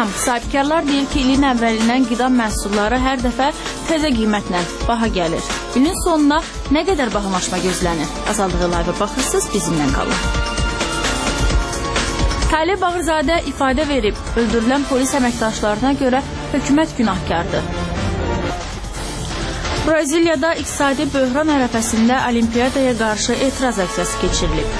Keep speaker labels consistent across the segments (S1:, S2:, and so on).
S1: Salam, sahibkarlar deyir ki, ilin əvvəlindən qida məhsulları hər dəfə təzə qiymətlə baha gəlir. İlin sonuna nə qədər bahalaşma gözlənir? Azaldığı live baxırsınız, bizimlə qalın. Talib Bağırzadə ifadə verib, öldürülən polis əməkdaşlarına görə hökumət günahkardır. Braziliyada iqtisadi böhran ərəfəsində olimpiyadaya qarşı etiraz aksiyası keçirilib.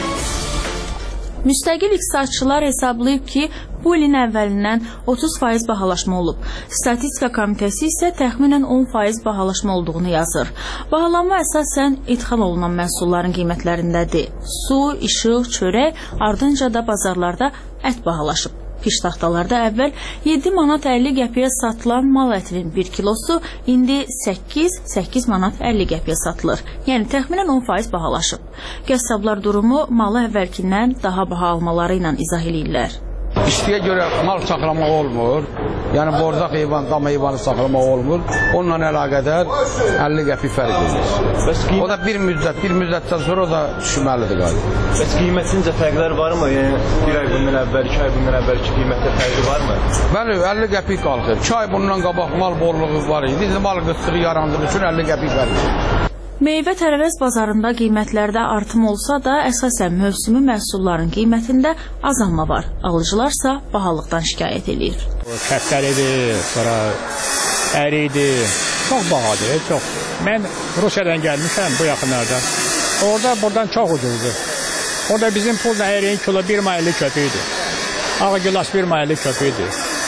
S1: Müstəqil iqtisadçılar hesablayıb ki, bu ilin əvvəlindən 30% bahalaşma olub. Statistika komitəsi isə təxminən 10% bahalaşma olduğunu yazır. Bahalanma əsasən idxal olunan məhsulların qiymətlərindədir. Su, işıq, çörək, ardınca da bazarlarda ət bahalaşıb. Piştaxtalarda əvvəl 7 manat 50 qəpiyə satılan mal ətinin 1 kilosu indi 8 manat 50 qəpiyə satılır. Yəni təxminən 10% bahalaşıb. Qəssablar durumu malı əvvəlkindən daha baha almaları ilə izah edirlər.
S2: İştiyə görə mal saxlamaq olmur. Yəni borzaq heyvan, dam heyvanı saxlamaq olmur. Onunla əlaqədar 50 qəpik fərq edir. O da bir müddətdən sonra o da düşməlidir qaliba.
S3: Bəs qiymətincə fərqlər varmı? Yəni bir ay bundan əvvəl, 2 ay bundan əvvəlki qiymətdə fərqi varmı?
S2: Bəli, 50 qəpik qalxır. 2 ay bundan qabaq mal bolluğu var idi. İndi mal qıtlığı yarandığı üçün 50 qəpik fərq edir.
S1: Meyvə-tərəvəz bazarında qiymətlərdə artım olsa da, əsasən mövsümü məhsulların qiymətində azalma var. Alıcılarsa bahalıqdan şikayət edir.
S4: Kəftəlidir, sonra əridir, çox bahadır, çox. Mən Rusiyadan gəlmişəm bu yaxınlarda. Buradan çox ucuzdur. Orada bizim pulla əriyin kilo 1 maylı köpüydür. Ağı gilas 1 maylı köpüydür.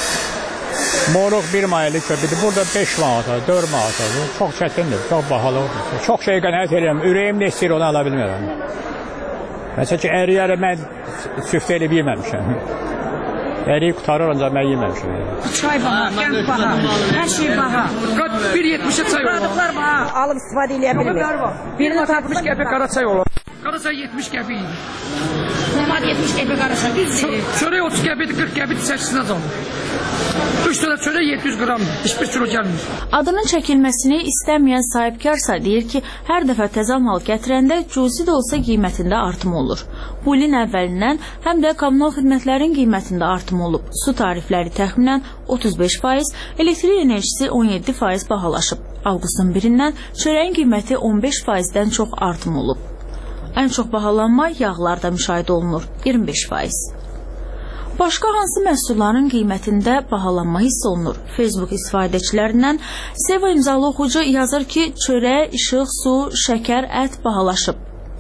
S4: Moruq 1 maylı köpüdür. Burada 5 manata, 4 manata. Çox çətindir, çox bahalı olur. Çox şey qənaət edirəm. Ürəyim nə istəyir, onu ala bilmirəm. Məsələn ki, əriyəri mən süft elib yeməmişəm. Əriyi qutarır, ancaq mən yeməmişəm.
S5: Çay baha, qənd baha, hər şey baha. 1.70'e çay olur. Produktlar baha, alıb istifadə edə bilmir.
S6: Birini 60 qəpik qara çay olur.
S5: Qara çay 70 qəpik idi. Nə var 70 qəpik qara çay?
S6: Çörək 30 qəpik, 40 qəpik çəkisini azalır. 3 tane çörək 700 qramdır. Heç bir kilo gəlmir.
S1: Adının çəkilməsini istəməyən sahibkarsa deyir ki, hər dəfə təzə mal gətirəndə cüzi də olsa qiymətində artım olur. Bu ilin əvvəlindən həm də kommunal xidmətlərin qiymətində artım olub. Su tarifləri təxminən 35%, elektrik enerjisi 17% bahalaşıb. Avqustun 1-dən çörəyin qiyməti 15%-dən çox artım olub. Ən çox bahalanma yağlarda müşahidə olunur, 25%. Başqa hansı məhsulların qiymətində bahalanma hiss olunur? Facebook istifadəçilərindən Seva imzalı oxucu yazır ki, çörək, işıq, su, şəkər, ət bahalaşıb.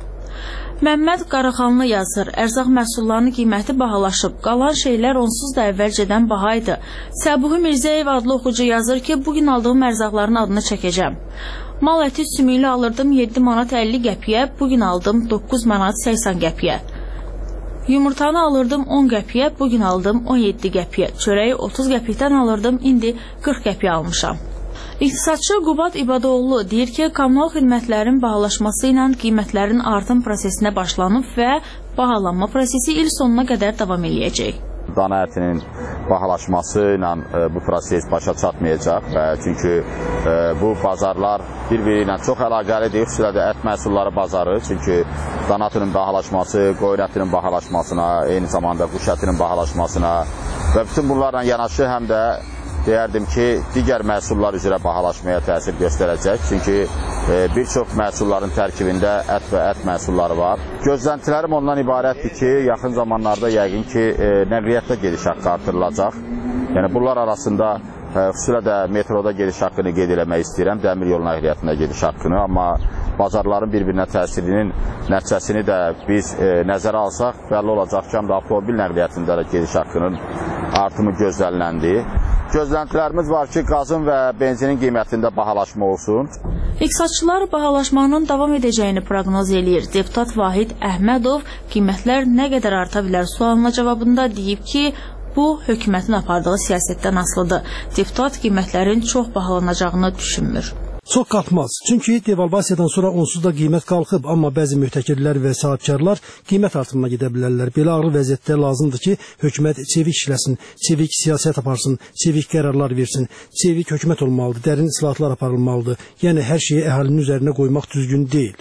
S1: Məmməd Qaraxanlı yazır, ərzaq məhsullarının qiyməti bahalaşıb, qalan şeylər onsuz da əvvəlcədən bahaydı. Səbuhi Mirzəyev adlı oxucu yazır ki, bugün aldığım ərzaqların adını çəkəcəm. Mal əti sümüylü alırdım 7 manat 50 qəpiyə, bugün aldım 9 manat 80 qəpiyə. Yumurtanı alırdım 10 qəpiyə, bugün aldım 17 qəpiyə. Çörəyi 30 qəpikdən alırdım, indi 40 qəpiyə almışam. İqtisadçı Qubad İbadoğlu deyir ki, kommunal xidmətlərin bahalaşması ilə qiymətlərin artım prosesinə başlanıb və bahalanma prosesi il sonuna qədər davam eləyəcək.
S7: Dana ətinin bahalaşması ilə bu proses başa çatmayacaq. Çünki bu bazarlar bir-biri ilə çox əlaqəlidir. Xüsusilə də ət məhsulları bazarı. Çünki dana ətinin bahalaşması, qoyun ətinin bahalaşmasına, eyni zamanda quş ətinin bahalaşmasına və bütün bunlarla yanaşı həm də deyərdim ki, digər məhsullar üzrə bahalaşmaya təsir göstərəcək. Çünki bir çox məhsulların tərkibində ət və ət məhsulları var. Gözləntilərim ondan ibarətdir ki, yaxın zamanlarda yəqin ki, nəqliyyatda gediş haqqı artırılacaq. Yəni bunlar arasında xüsusilə də metroda gediş haqqını qeyd eləmək istəyirəm, dəmir yolu nəqliyyatında gediş haqqını. Amma bazarların bir-birinə təsirinin nəticəsini də biz nəzərə alsaq, bəlli olacaq ki, həm də avtomobil nəqliyyatında da gediş haqqının artımı gözləniləndi. Gözləntilərimiz var ki, qazın və benzinin qiymətində bahalaşma olsun.
S1: İqtisadçılar bahalaşmanın davam edəcəyini proqnoz eləyir. Deputat Vahid Əhmədov qiymətlər nə qədər arta bilər sualına cavabında deyib ki, bu hökumətin apardığı siyasətdən asılıdır. Deputat qiymətlərin çox bahalanacağını düşünmür.
S8: Çox qalxmaz. Çünki devalvasiyadan sonra onsuz da qiymət qalxıb, amma bəzi mühtəkirlər və sahibkarlar qiymət artımına gedə bilərlər. Belə ağır vəziyyətdə lazımdır ki, hökumət çevik işləsin, çevik siyasət aparsın, çevik qərarlar versin, çevik hökumət olmalıdır, dərin islahatlar aparılmalıdır. Yəni hər şeyi əhalinin üzərinə qoymaq düzgün deyil.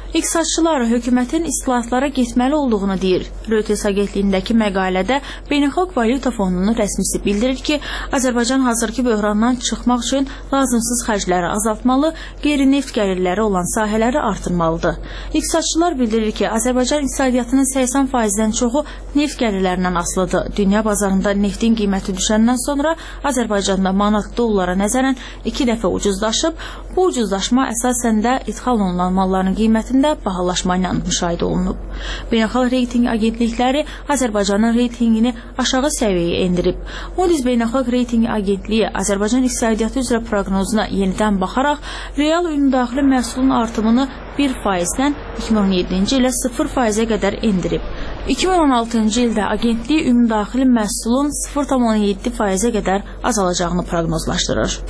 S1: İqtisadçılar hökumətin islahatlara getməli olduğunu deyir. Reuters agentliyindəki məqalədə Beynəlxalq Valyuta Fondunun rəsmisi bildirir ki, Azərbaycan hazırki böhrandan çıxmaq üçün lazımsız xərcləri azaltmalı, qeyri-neft gəlirləri olan sahələri artırmalıdır. İqtisadçılar bildirir ki, Azərbaycan iqtisadiyyatının 80%-dən çoxu neft gəlirlərindən asılıdır. Dünya bazarında neftin qiyməti düşəndən sonra Azərbaycanda manat dollara nəzərən 2 dəfə ucuzlaşıb. Bu ucuzlaşma əsasən də ithal olunan malların qiymətində bahalaşma ilə müşahidə olunub. Beynəlxalq reyting agentlikləri Azərbaycanın reytingini aşağı səviyyəyə endirib. Moody's Beynəlxalq reyting agentliyi Azərbaycan iqtisadiyyatı üzrə proqnozuna yenidən baxaraq real ümumdaxili məhsulun artımını 1%-dən 2017-ci ilə 0%-ə qədər endirib. 2016-cı ildə agentlik ümumdaxili məhsulun 0,7%-ə qədər azalacağını proqnozlaşdırır.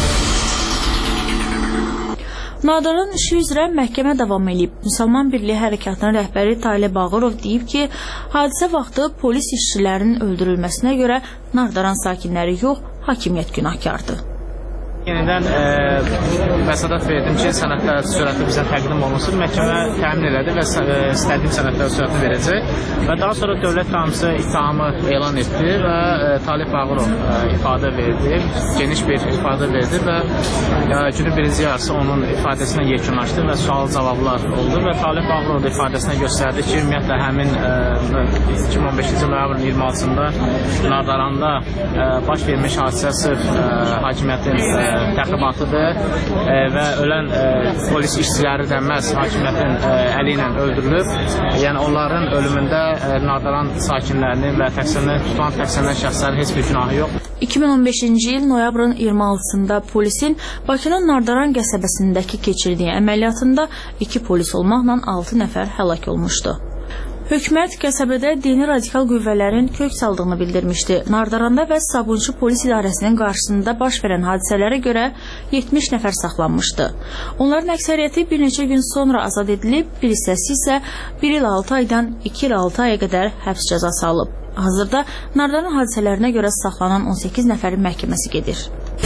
S1: Nardaran işi üzrə məhkəmə davam edib. Müsəlman Birliyi Hərəkatının rəhbəri Talib Ağırov deyib ki, hadisə vaxtı polis işçilərinin öldürülməsinə görə Nardaran sakinləri yox, hakimiyyət günahkardır.
S9: Yenidən vəsadat verdim ki, sənədlər sürətli bizə təqdim olunsun. Məhkəmə təmin elədi və istədiyim sənədlər sürətli verəcək. Və daha sonra dövlət qanunçusu ittihamı elan etdi və Talib Ağırov ifadə verdi. Geniş bir ifadə verdi və günün birinci yarısı onun ifadəsinə yekunlaşdı və sual-cavablar oldu və Talib Ağırov da ifadəsinə göstərdi ki, ümumiyyətlə həmin 2015-ci noyabrın 26-sında Nardaranda baş vermiş hadisə sırf hakimiyyətin təxribatıdır və ölən polis işçiləri də məhz hakimiyyətin əli ilə öldürülüb. Yəni onların ölümündə Nardaran sakinlərinin və tutulan təqsirlənən şəxslərin heç bir günahı yox.
S1: 2015-ci il noyabrın 26-sında polisin Bakının Nardaran qəsəbəsindəki keçirdiyi əməliyyatında 2 polis olmaqla 6 nəfər həlak olmuşdu. Hökumət qəsəbədə dini radikal qüvvələrin kök saldığını bildirmişdi. Nardaranda və Sabunçu polis idarəsinin qarşısında baş verən hadisələrə görə 70 nəfər saxlanmışdı. Onların əksəriyyəti bir neçə gün sonra azad edilib, bir hissəsi isə 1 il 6 aydan 2 il 6 aya qədər həbs cəzası alıb. Hazırda Nardaran hadisələrinə görə saxlanan 18 nəfərin məhkəməsi gedir.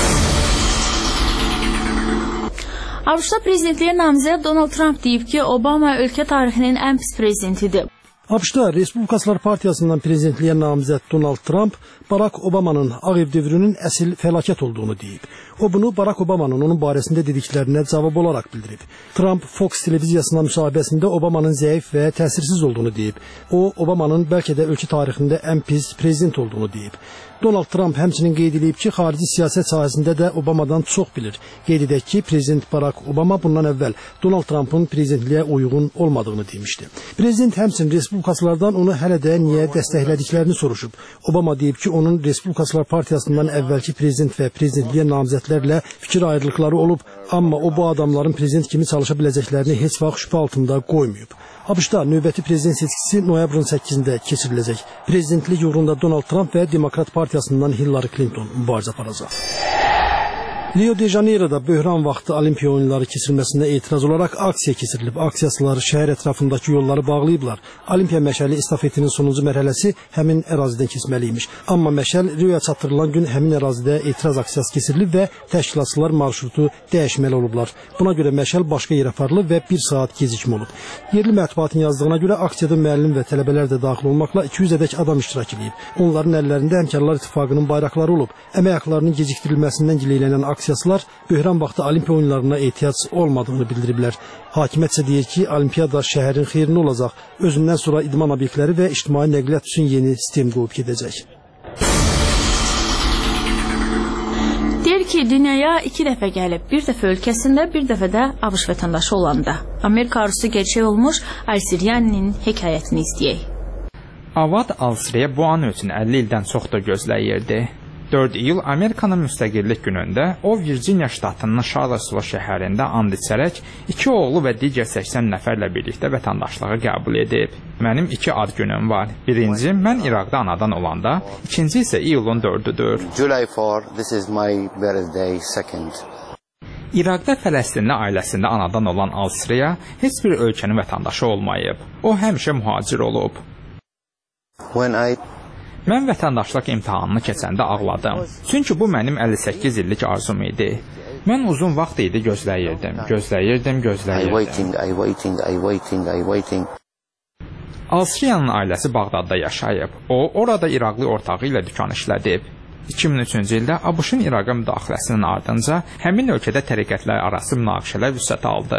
S1: ABŞ prezidentliyə namizəd Donald Trump deyib ki, Obama ölkə tarixinin ən pis prezidentidir.
S8: ABŞ-da Respublikaçılar Partiyasından prezidentliyə namizəd Donald Trump Barack Obama'nın Ağ Ev dövrünün əsl fəlakət olduğunu deyib. O bunu Barack Obama'nın onun barəsində dediklərinə cavab olaraq bildirib. Trump Fox televiziyasına müsahibəsində Obama'nın zəif və təsirsiz olduğunu deyib. O, Obama'nın bəlkə də ölkə tarixində ən pis prezident olduğunu deyib. Donald Trump həmçinin qeyd edib ki, xarici siyasət sahəsində də Obamadan çox bilir. Qeyd edək ki, prezident Barack Obama bundan əvvəl Donald Trump'ın prezidentliyə uyğun olmadığını demişdi. Prezident həmçinin Respublikaçılardan onu hələ də niyə dəstəklədiklərini soruşub. Obama deyib ki, onun Respublikaçılar Partiyasından əvvəlki prezident və prezidentliyə namizədlərlə fikir ayrılıqları olub, amma o bu adamların prezident kimi çalışa biləcəklərini heç vaxt şübhə altında qoymayıb. ABŞ-da növbəti prezident seçkisi noyabrın 8-də keçiriləcək. Prezidentlik uğrunda Donald Trump və Demokrat Partiyasından Hillary Clinton mübarizə aparacaq. Rio de Janeiro'da böhran vaxtı Olimpiya oyunları keçirilməsinə etiraz olaraq aksiya keçirilib. Aksiyacılar şəhər ətrafındakı yolları bağlayıblar. Olimpiya məşəli estafetinin sonuncu mərhələsi həmin ərazidən keçməliymiş. Amma məşəl Rioya çatdırılan gün həmin ərazidə etiraz aksiyası keçirilib və təşkilatçılar marşrutu dəyişməli olublar. Buna görə məşəl başqa yerə aparılıb və 1 saat gecikmə olub. Yerli mətbuatın yazdığına görə aksiyada müəllim və tələbələr də daxil olmaqla 200-ədək adam iştirak edib. Onların əllərində Həmkarlar İttifaqının bayraqları olub. Əmək haqlarının gecikdirilməsindən gileylənən aksiyacılar böhran vaxtı Olimpiya oyunlarına ehtiyac olmadığını bildiriblər. Hakimiyyət isə deyir ki, Olimpiyada şəhərin xeyrinə olacaq. Özündən sonra idman obyektləri və ictimai nəqliyyat üçün yeni sistem qoyub gedəcək.
S1: Deyir ki, dünyaya 2 dəfə gəlib, bir dəfə ölkəsində, bir dəfə də ABŞ vətəndaşı olanda. Amerika arzusu gerçək olmuş Al-Siryaninin hekayətini istəyək.
S10: Avad Al-Siriya bu an üçün 50 ildən çox da gözləyirdi. 4 iyul Amerikanın müstəqillik günündə o Virginia ştatının Charlottesville şəhərində and içərək 2 oğlu və digər 80 nəfərlə birlikdə vətəndaşlığı qəbul edib. Mənim 2 ad günüm var. Birinci, mən İraqda anadan olanda, ikinci isə iyulun 4-üdür.
S11: July 4, this is my birthday, second.
S10: İraqda Fələstinli ailəsində anadan olan Al-Siriya heç bir ölkənin vətəndaşı olmayıb. O həmişə mühacir olub. Mən vətəndaşlıq imtahanını keçəndə ağladım. Çünki bu mənim 58 illik arzum idi. Mən uzun vaxt idi gözləyirdim. Alsriyanın ailəsi Bağdadda yaşayıb. O, orada İraqlı ortağı ilə dükan işlədib. 2003-cü ildə ABŞ-ın İraqa müdaxiləsinin ardınca həmin ölkədə təriqətlər arası münaqişələr vüsət aldı.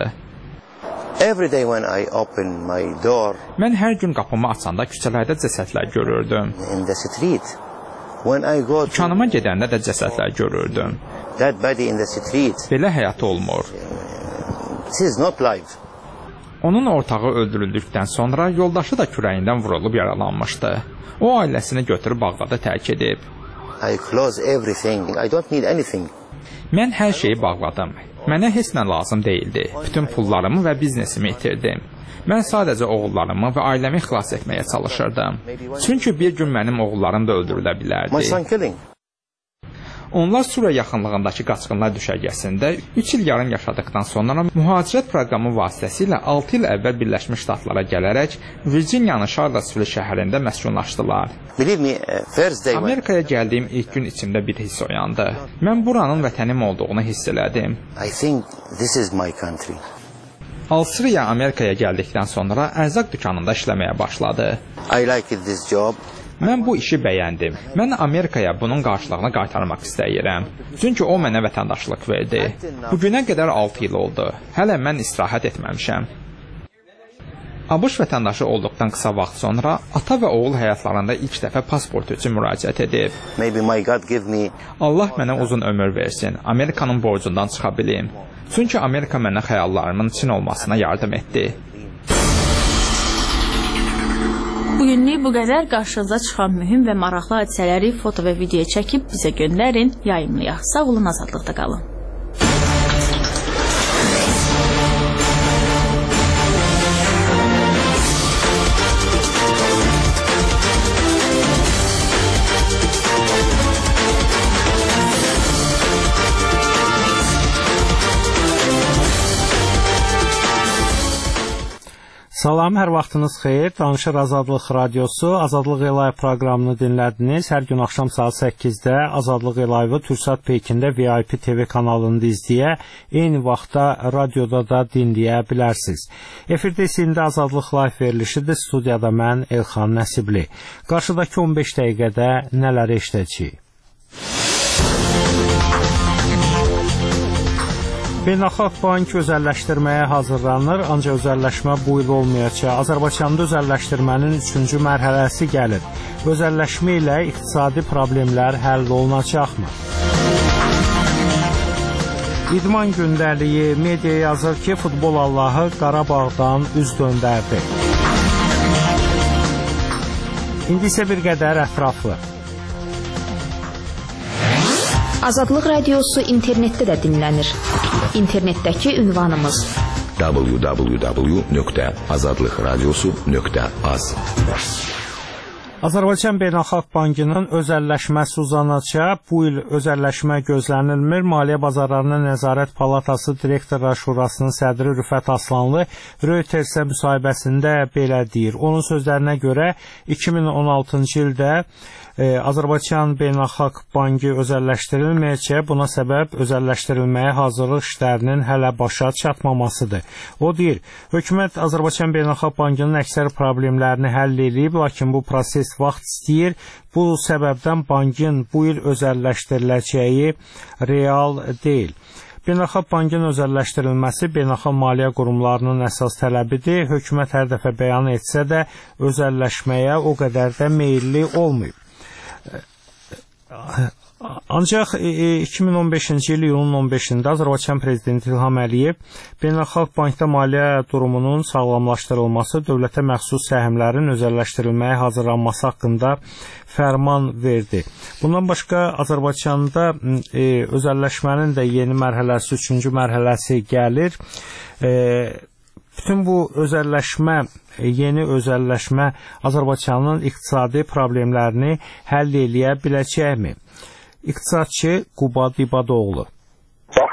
S10: Mən hər gün qapımı açanda küçələrdə cəsədlər görürdüm. Dükanıma gedəndə də cəsədlər görürdüm. Belə həyat olmur. Onun ortağı öldürüldükdən sonra yoldaşı da kürəyindən vurulub yaralanmışdı. O ailəsini götürüb Bağdada tərk edib. Mən hər şeyi bağladım. Mənə heç nə lazım deyildi. Bütün pullarımı və biznesimi itirdim. Mən sadəcə oğullarımı və ailəmi xilas etməyə çalışırdım. Çünki bir gün mənim oğullarım da öldürülə bilərdi. Onlar Suriya yaxınlığındakı qaçqınlar düşərgəsində 3 il yarım yaşadıkdan sonra mühacirət proqramı vasitəsilə 6 il əvvəl Birləşmiş Ştatlara gələrək Virginiyanın Charlottesville şəhərində məskunlaşdılar. Amerikaya gəldiyim ilk gün içimdə bir hiss oyandı. Mən buranın vətənim olduğunu hiss elədim. Alsriya Amerikaya gəldikdən sonra ərzaq dükanında işləməyə başladı. Mən bu işi bəyəndim. Mən Amerikaya bunun qarşılığını qaytarmaq istəyirəm. Çünki o mənə vətəndaşlıq verdi. Bugünə qədər 6 il oldu. Hələ mən istirahət etməmişəm. ABŞ vətəndaşı olduqdan qısa vaxt sonra ata və oğul həyatlarında ilk dəfə pasport üçün müraciət edib. Allah mənə uzun ömür versin. Amerikanın borcundan çıxa bilim. Çünki Amerika mənə xəyallarımın Çin olmasına yardım etdi.
S1: Bugünlük bu qədər. Qarşınıza çıxan mühüm və maraqlı hadisələri foto və video çəkib bizə göndərin, yayımlayaq. Sağ olun, azadlıqda qalın.
S12: Salam, hər vaxtınız xeyir. Danışır Azadlıq Radiosu. Azadlıq Live proqramını dinlədiniz. Hər gün axşam saat 8-də Azadlıq Live-ı Türksat Pekində VIP TV kanalında izləyə, eyni vaxtda radioda da dinləyə bilərsiniz. Efirdə indi Azadlıq Live verilişidir. Studiyada mən Elxan Nəsibli. Qarşıdakı 15 dəqiqədə nələr eşidəcəyik? Beynəlxalq Bank özəlləşdirməyə hazırlanır, ancaq özəlləşmə bu il olmayacaq. Azərbaycanda özəlləşdirmənin 3-cü mərhələsi gəlir. Özəlləşmə ilə iqtisadi problemlər həll olunacaqmı? İdman gündəliyi media yazır ki, futbol Allahı Qarabağdan üz döndərdi. İndi isə bir qədər ətraflı.
S13: Azadlıq Radiosu internetdə də dinlənir. İnternetdəki ünvanımız www.azadlıqradiosu.az.
S12: Azərbaycan Beynəlxalq Bankının özəlləşməsi uzanacaq. Bu il özəlləşmə gözlənilmir. Maliyyə Bazarlarına Nəzarət Palatası Direktorlar Şurasının sədri Rüfət Aslanlı Reutersə müsahibəsində belə deyir. Onun sözlərinə görə 2016-cı ildə Azərbaycan Beynəlxalq Bankı özəlləşdirilməyəcək. Buna səbəb özəlləşdirilməyə hazırlıq işlərinin hələ başa çatmamasıdır. O deyir, hökumət Azərbaycan Beynəlxalq Bankının əksər problemlərini həll edib, lakin bu proses vaxt istəyir. Bu səbəbdən bankın bu il özəlləşdiriləcəyi real deyil. Beynəlxalq Bankın özəlləşdirilməsi beynəlxalq maliyyə qurumlarının əsas tələbidir. Hökumət hər dəfə bəyan etsə də özəlləşməyə o qədər də meyilli olmayıb. Ancaq 2015-ci il iyunun 15-də Azərbaycan Prezidenti İlham Əliyev Beynəlxalq Bankda maliyyə durumunun sağlamlaşdırılması, dövlətə məxsus səhmlərin özəlləşdirilməyə hazırlanması haqqında fərman verdi. Bundan başqa Azərbaycanda özəlləşmənin də yeni mərhələsi, 3-cü mərhələsi gəlir. Bütün bu özəlləşmə, yeni özəlləşmə Azərbaycanın iqtisadi problemlərini həll eləyə biləcəkmi? İqtisadçı Qubad İbadoğlu.
S14: Baxın,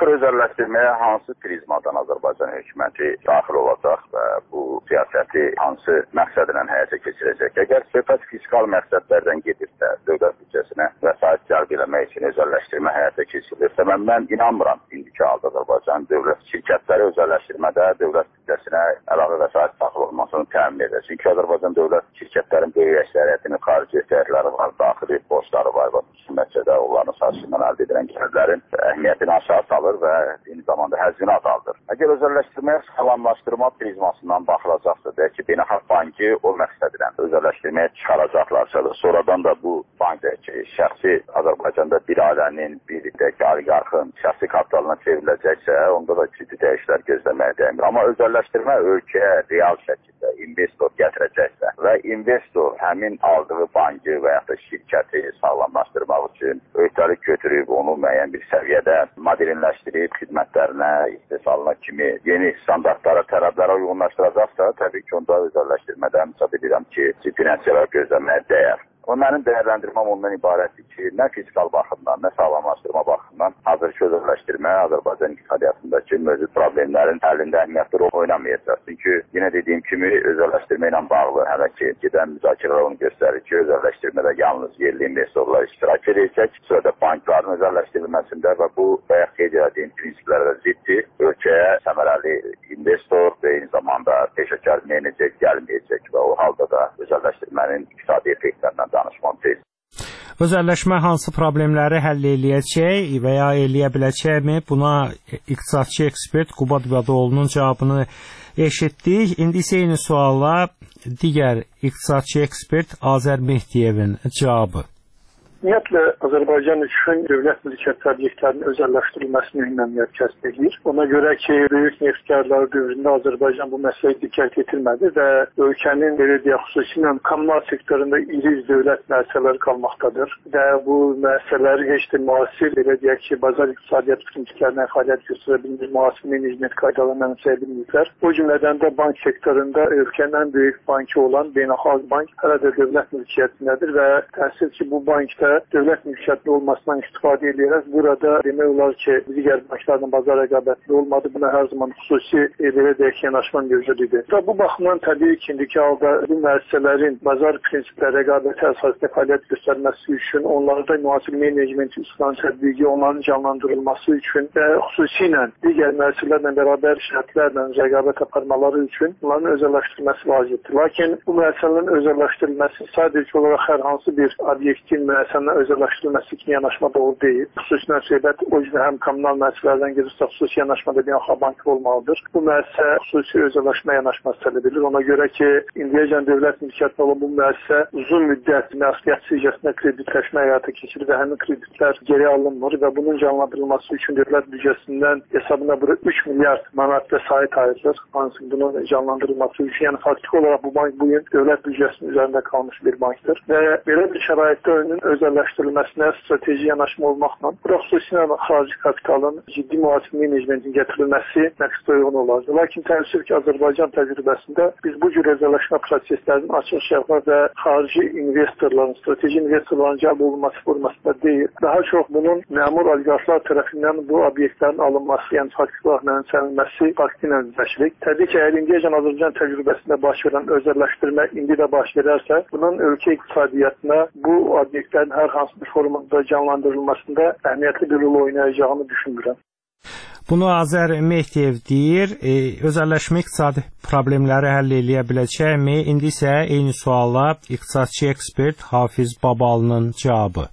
S14: Sıfır özəlləşdirməyə hansı prizmadan Azərbaycan hökuməti daxil olacaq və bu siyasəti hansı məqsədlə həyata keçirəcək? Əgər söhbət fiskal məqsədlərdən gedirsə, dövlət büdcəsinə vəsait cəlb eləmək üçün özəlləşdirmə həyata keçirilirsə, mən inanmıram indiki halda Azərbaycan dövlət şirkətləri özəlləşdirmədə dövlət büdcəsinə əlavə vəsait daxil olmasını təmin edir. Çünki Azərbaycan dövlət şirkətlərin böyük əksəriyyətinin xarici ötəriləri var, daxili borcları var və bu nəticədə onların satışından əldə edilən gəlirlərin əhəmiyyətini aşağı salır və eyni zamanda həzmini azaldır. Əgər özəlləşdirməyə sağlamlaşdırma prizmasından baxılacaqsa, deyək ki, Beynəlxalq Bankı o məqsədlə özəlləşdirməyə çıxaracaqlarsa da, sonradan da bu bankdakı şəxsi Azərbaycanda bir ailənin, bir oliqarxın şəxsi kapitalına çevriləcəksə, onda da ciddi dəyişikliklər gözləməyə dəymir. Amma özəlləşdirmə ölkəyə real şəkildə investor gətirəcəksə və investor həmin aldığı bankı və ya da şirkəti sağlamlaşdırmaq üçün öhdəlik götürüb onu müəyyən bir səviyyədə modernləşdirib xidmətlərinə, istehsalına kimi yeni standartlara, tələblərə uyğunlaşdıracaqsa, təbii ki, onda özəlləşdirmədən hesab edirəm ki, ciddi nəticələr gözləməyə dəyər. O mənim dəyərləndirməm ondan ibarətdir ki, nə fiskal baxımdan, nə sağlamlaşdırma baxımından hazırki özəlləşdirmə Azərbaycan iqtisadiyyatındakı mövcud problemlərin həllində əhəmiyyətli rol oynamayacaq. Çünki yenə dediyim kimi özəlləşdirmə ilə bağlı hələ ki gedən müzakirələr onu göstərir ki, özəlləşdirmədə yalnız yerli investorlar iştirak edəcək, sırada bankların özəlləşdirilməsində və bu bayaq qeyd etdiyim prinsiplərə ziddir. Ölkəyə səmərəli investor və eyni zamanda peşəkar menecər gəlməyəcək və o halda da özəlləşdirmənin iqtisadi effektlərindən danışmalıyıq.
S12: Özəlləşmə hansı problemləri həll eləyəcək və ya eləyə biləcəkmi? Buna iqtisadçı ekspert Qubad Vadoğlu'nun cavabını eşitdik. İndi isə eyni suala digər iqtisadçı ekspert Azər Mehdiyevin cavabı.
S15: Ümumiyyətlə, Azərbaycan üçün dövlət mülkiyyət obyektlərinin özəlləşdirilməsi mühüm əhəmiyyət kəsb edir. Ona görə ki, böyük neftkarlar dövründə Azərbaycan bu məsələyə diqqət yetirmədi və ölkənin belə deyək, xüsusilə kommunal sektorunda iri dövlət müəssisələri qalmaqdadır və bu müəssisələri heç də müasir, belə deyək ki, bazar iqtisadiyyat prinsiplərinə fəaliyyət göstərə bilmir, müasir menecment qaydalarına mənimsəyə bilmirlər. O cümlədən də bank sektorunda ölkənin ən böyük bankı olan Beynəlxalq Bank hələ də dövlət mülkiyyətindədir və təəssüf ki, bu bankda dövlət mülkiyyətli olmasından istifadə edərək burada demək olar ki, digər banklarla bazar rəqabətli olmadı. Buna hər zaman xüsusi belə deyək yanaşma mövcud idi. Və bu baxımdan təbii ki, indiki halda bu müəssisələrin bazar prinsipləri rəqabətə əsasında fəaliyyət göstərməsi üçün, onlarda müasir menecment üslan tətbiqi, onların canlandırılması üçün və xüsusilə digər müəssisələrlə bərabər şərtlərlə rəqabət aparmaları üçün bunların özəlləşdirilməsi vacibdir. Lakin bu müəssisələrin özəlləşdirilməsi sadəcə olaraq hər hansı bir obyektin müəssisənin özəlləşdirilməsi kimi yanaşma doğru deyil. Xüsusilə söhbət o yüzden həm kommunal müəssisələrdən gedirsə xüsusi yanaşmada Beynəlxalq Bankı olmalıdır. Bu müəssisə xüsusi özəlləşmə yanaşması tələb edilir. Ona görə ki, indiyəcən dövlət mülkiyyətində olan bu müəssisə uzun müddət məsuliyyətsizcəsinə kreditləşmə həyata keçirir və həmin kreditlər geri alınmır və bunun canlandırılması üçün dövlət büdcəsindən hesabına bura 3 milyard manat vəsait ayrılır. Hansı bunun canlandırılması üçün, yəni faktiki olaraq bu bank bugün dövlət büdcəsinin üzərində qalmış bir bankdır və belə bir şəraitdə önün özəlləşdirilməsinə strateji yanaşma olmaqla, bura xüsusilə xarici kapitalın ciddi müasir menecmentin gətirilməsi məqsədə uyğun olardı. Lakin təəssüf ki, Azərbaycan təcrübəsində biz bu cür özəlləşmə proseslərinin açıq şəffaf və xarici investorların, strateji investorların cəlb olunması formasında deyil. Daha çox bunun məmur oliqarxlar tərəfindən bu obyektlərin alınması, yəni faktiki olaraq mənimsənilməsi faktı ilə üzləşirik. Təbii ki, əgər indiyəcən Azərbaycan təcrübəsində baş verən özəlləşdirmə indi də baş verərsə, bunun ölkə iqtisadiyyatına bu obyektlərin hər hansı bir formada canlandırılmasında əhəmiyyətli bir rol oynayacağını düşünmürəm.
S12: Bunu Azər Mehdiyev deyir. Özəlləşmə iqtisadi problemləri həll eləyə biləcəkmi? İndi isə eyni suala iqtisadçı ekspert Hafiz Babalının cavabı.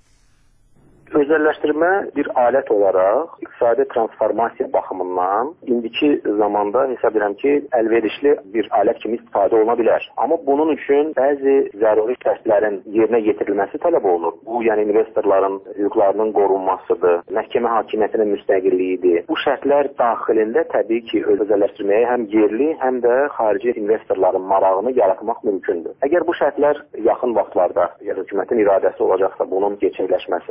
S16: Özəlləşdirmə bir alət olaraq iqtisadi transformasiya baxımından indiki zamanda hesab edirəm ki, əlverişli bir alət kimi istifadə oluna bilər. Amma bunun üçün bəzi zəruri şərtlərin yerinə yetirilməsi tələb olunur. Bu, yəni investorların hüquqlarının qorunmasıdır, məhkəmə hakimiyyətinin müstəqilliyidir. Bu şərtlər daxilində təbii ki, özəlləşdirməyə həm yerli, həm də xarici investorların marağını yaratmaq mümkündür. Əgər bu şərtlər yaxın vaxtlarda hökumətin iradəsi olacaqsa bunun gerçəkləşməsini təmin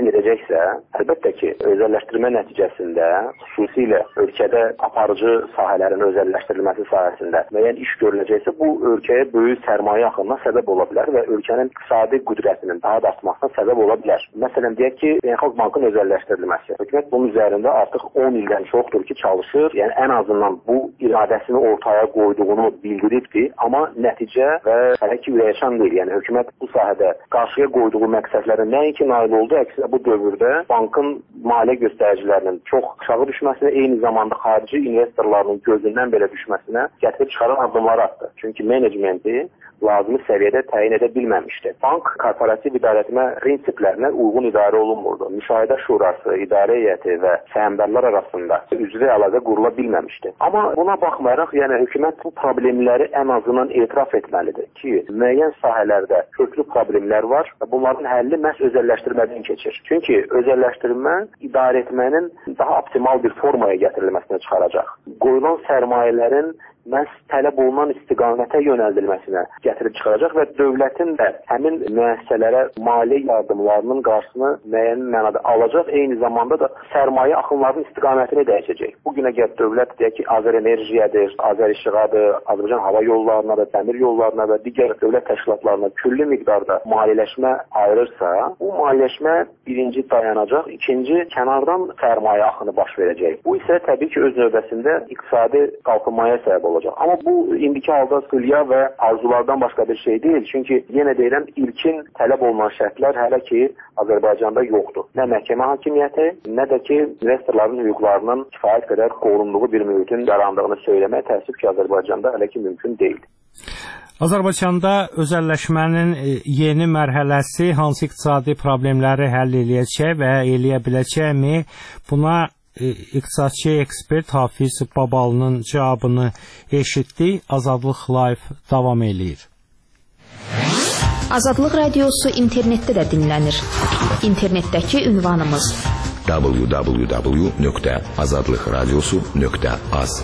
S16: təmin edəcəksə, əlbəttə ki, özəlləşdirmə nəticəsində xüsusilə ölkədə aparıcı sahələrin özəlləşdirilməsi sayəsində müəyyən iş görüləcəksə, bu ölkəyə böyük sərmayə axınına səbəb ola bilər və ölkənin iqtisadi qüdrətinin daha da artmasına səbəb ola bilər. Məsələn, deyək ki, Beynəlxalq Bankın özəlləşdirilməsi. Hökumət bunun üzərində artıq 10 ildən çoxdur ki, çalışır. Yəni, ən azından bu iradəsini ortaya qoyduğunu bildiribdir, amma nəticə və hələ ki, ürəkaçan deyil. Yəni, hökumət bu sahədə qarşıya qoyduğu məqsədlərin nəinki nail oldu, əksinə bu dövrdə bankın maliyyə göstəricilərinin çox aşağı düşməsinə, eyni zamanda xarici investorların gözündən belə düşməsinə gətirib çıxaran addımlar attı. Çünki menecmenti lazımi səviyyədə təyin edə bilməmişdi. Bank korporativ idarəetmə prinsiplərinə uyğun idarə olunmurdu. Müşahidə şurası, idarə heyəti və səhmdərlər arasında üzvü əlaqə qurula bilməmişdi. Amma buna baxmayaraq, yəni hökumət bu problemləri ən azından etiraf etməlidir ki, müəyyən sahələrdə köklü problemlər var və bunların həlli məhz özəlləşdirmədən keçir. Çünki özəlləşdirmə idarəetmənin daha optimal bir formaya gətirilməsinə çıxaracaq. Qoyulan sərmayələrin məhz tələb olunan istiqamətə yönəldilməsinə gətirib çıxaracaq və dövlətin də həmin müəssisələrə maliyyə yardımlarının qarşısını müəyyən mənada alacaq, eyni zamanda da sərmayə axınlarının istiqamətini dəyişəcək. Bugün əgər dövlət deyək ki, Azərenerjiyədir, Azərishiqadır, Azərbaycan hava yollarına da, dəmir yollarına və digər dövlət təşkilatlarına külli miqdarda maliyyələşmə ayırırsa, bu maliyyələşmə birinci dayanacaq, ikinci kənardan sərmayə axını baş verəcək. Bu isə təbii ki, öz növbəsində iqtisadi qalxınmaya səbəb olacaq. Amma bu indiki halda xülya və arzulardan başqa bir şey deyil. Çünki yenə deyirəm, ilkin tələb olunan şərtlər hələ ki Azərbaycanda yoxdur. Nə məhkəmə hakimiyyəti, nə də ki investorların hüquqlarının kifayət qədər qorunduğu bir mühitin yarandığını söyləmək təəssüf ki Azərbaycanda hələ ki mümkün deyil.
S12: Azərbaycanda özəlləşmənin yeni mərhələsi hansı iqtisadi problemləri həll eləyəcək və eləyə biləcəkmi? Buna iqtisadçı ekspert Hafiz Babalının cavabını eşitdik. Azadlıq Live davam eləyir.
S13: Azadlıq Radiosu internetdə də dinlənir. İnternetdəki ünvanımız www.azadlıqradiosu.az.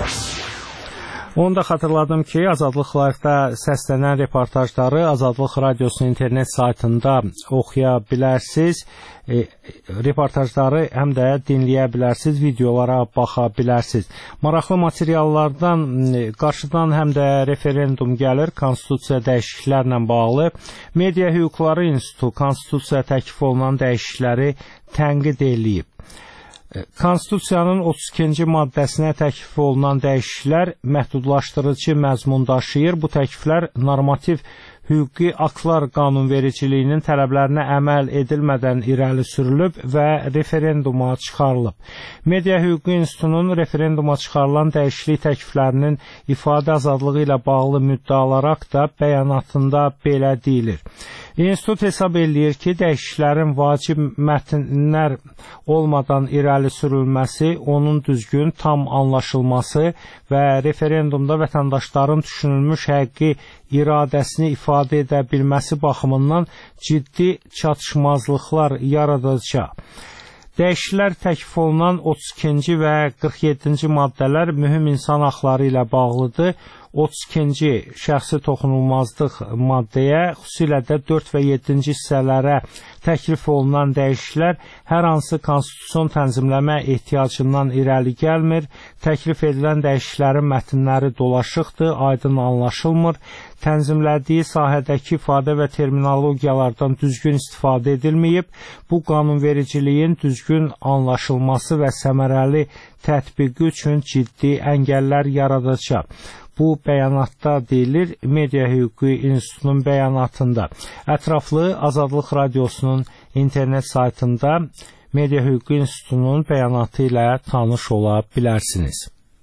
S12: Onu da xatırladım ki, Azadlıq Live-da səslənən reportajları Azadlıq Radiosunun internet saytında oxuya bilərsiniz. Reportajları həm də dinləyə bilərsiniz, videolara baxa bilərsiniz. Maraqlı materiallardan qarşıdan həm də referendum gəlir, konstitusiya dəyişikliklərlə bağlı. Media Hüquqları İnstitutu konstitusiya təklif olunan dəyişiklikləri tənqid eləyib. Konstitusiyanın 32-ci maddəsinə təklif olunan dəyişikliklər məhdudlaşdırıcı məzmun daşıyır. Bu təkliflər normativ hüquqi aktlar qanunvericiliyinin tələblərinə əməl edilmədən irəli sürülüb və referenduma çıxarılıb. Media Hüquqi İnstitutunun referenduma çıxarılan dəyişiklik təkliflərinin ifadə azadlığı ilə bağlı müddaalar haqqında bəyanatında belə deyilir. İnstitut hesab eləyir ki, dəyişikliklərin vacib mətnlər olmadan irəli sürülməsi, onun düzgün, tam anlaşılması və referendumda vətəndaşların düşünülmüş həqiqi iradəsini ifadə edə bilməsi baxımından ciddi çatışmazlıqlar yaradacaq. Dəyişikliklər təklif olunan 32-ci və 47-ci maddələr mühüm insan haqları ilə bağlıdır. 32-ci şəxsi toxunulmazlıq maddəyə, xüsusilə də 4 və 7-ci hissələrə təklif olunan dəyişikliklər hər hansı konstitusion tənzimləmə ehtiyacından irəli gəlmir. Təklif edilən dəyişikliklərin mətnləri dolaşıqdır, aydın anlaşılmır. Tənzimlədiyi sahədəki ifadə və terminologiyalardan düzgün istifadə edilməyib. Bu qanunvericiliyin düzgün anlaşılması və səmərəli tətbiqi üçün ciddi əngəllər yaradacaq. Bu bəyanatda deyilir, Media Hüquqi İnstitutunun bəyanatında. Ətraflı Azadlıq Radiosunun internet saytında Media Hüquqi İnstitutunun bəyanatı ilə tanış ola bilərsiniz.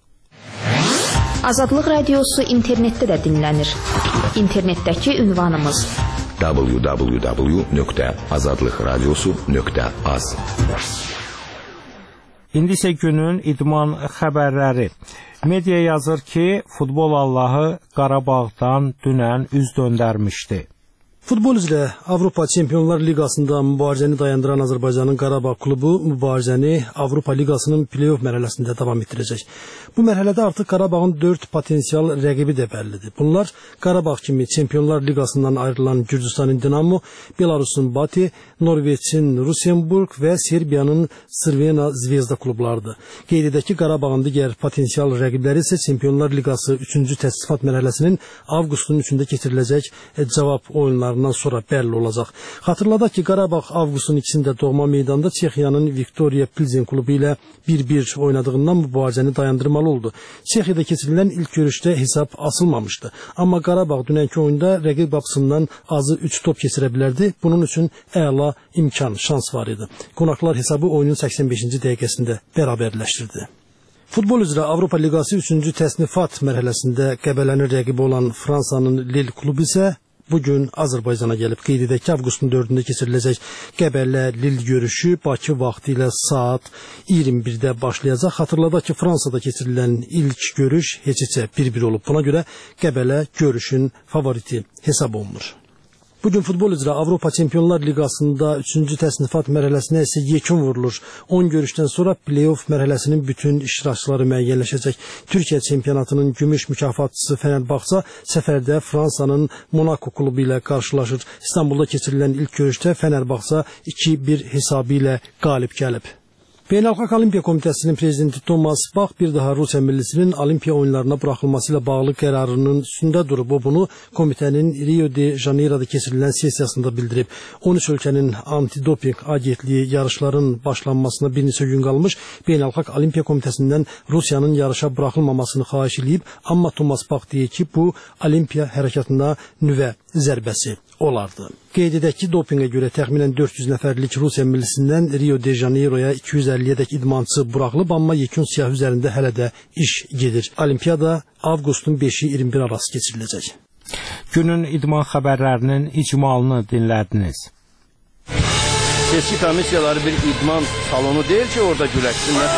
S13: Azadlıq Radiosu internetdə də dinlənir. İnternetdəki ünvanımız
S17: www.azadlıqradiosu.az.
S12: İndi isə günün idman xəbərləri. Media yazır ki, futbol Allahı Qarabağdan dünən üz döndərmişdi.
S8: Futbol üzrə Avropa Çempionlar Liqasında mübarizəni dayandıran Azərbaycanın Qarabağ klubu mübarizəni Avropa Liqasının play-off mərhələsində davam etdirəcək. Bu mərhələdə artıq Qarabağın 4 potensial rəqibi də bəllidir. Bunlar Qarabağ kimi Çempionlar Liqasından ayrılan Gürcüstanın Dinamo, Belarusun Bati, Norveçin Rosenborg və Serbiyanın Crvena Zvezda klublarıdır. Qeyd edək ki, Qarabağın digər potensial rəqibləri isə Çempionlar Liqası 3-cü təsnifat mərhələsinin avqustun 3-də keçiriləcək cavab oyunlarından sonra bəlli olacaq. Xatırladaq ki, Qarabağ avqustun 2-də doğma meydanda Çexiyanın Viktoria Pilsen klubu ilə 1-1 oynadığından mübarizəni dayandırmalı oldu. Çexiyada keçirilən ilk görüşdə hesab açılmamışdı. Amma Qarabağ dünənki oyunda rəqib qapısından azı 3 top keçirə bilərdi. Bunun üçün əla imkan, şans var idi. Qonaqlar hesabı oyunun 85-ci dəqiqəsində bərabərləşdirdi. Futbol üzrə Avropa Liqası 3-cü təsnifat mərhələsində Qəbələnin rəqibi olan Fransanın Lille klubu isə bugün Azərbaycana gəlib. Qeyd edək ki, avqustun 4-də keçiriləcək Qəbələ-Lille görüşü Bakı vaxtı ilə saat 21-də başlayacaq. Xatırladaq ki, Fransada keçirilən ilk görüş heç-heçə 1-1 olub. Buna görə Qəbələ görüşün favoriti hesab olunur. Bugün futbol üzrə Avropa Çempionlar Liqasında 3-cü təsnifat mərhələsinə isə yekun vurulur. 10 görüşdən sonra play-off mərhələsinin bütün iştirakçıları müəyyənləşəcək. Türkiyə çempionatının gümüş mükafatçısı Fənərbağça səfərdə Fransanın Monaco klubu ilə qarşılaşır. İstanbulda keçirilən ilk görüşdə Fənərbağça 2-1 hesabı ilə qalib gəlib. Beynəlxalq Olimpiya Komitəsinin prezidenti Thomas Bach bir daha Rusiya millisinin Olimpiya oyunlarına buraxılması ilə bağlı qərarının üstündə durub. O bunu komitənin Rio de Janeiro'da keçirilən sessiyasında bildirib. 13 ölkənin antidoping agentliyi yarışların başlanmasına bir neçə gün qalmış Beynəlxalq Olimpiya Komitəsindən Rusiyanın yarışa buraxılmamasını xahiş edib. Amma Thomas Bach deyir ki, bu Olimpiya hərəkatına nüvə zərbəsi olardı. Qeyd edək ki, dopinqə görə təxminən 400 nəfərlik Rusiya millisindən Rio de Janeiro'ya 250-yədək idmançı buraxılıb, amma yekun siyah üzərində hələ də iş gedir. Olimpiyada avqustun 5-i 21 arası keçiriləcək.
S12: Günün idman xəbərlərinin icmalını dinlədiniz.
S17: Seçki komissiyaları bir idman salonu deyil ki, orada güləşsinlər.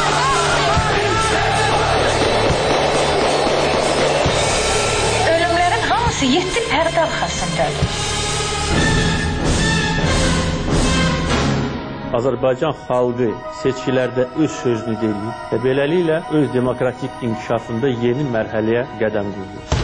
S18: Ölümlərin hamısı 7 pərdə arxasındadır.
S19: Azərbaycan xalqı seçkilərdə öz sözünü deyir və beləliklə öz demokratik inkişafında yeni mərhələyə qədəm qoyur.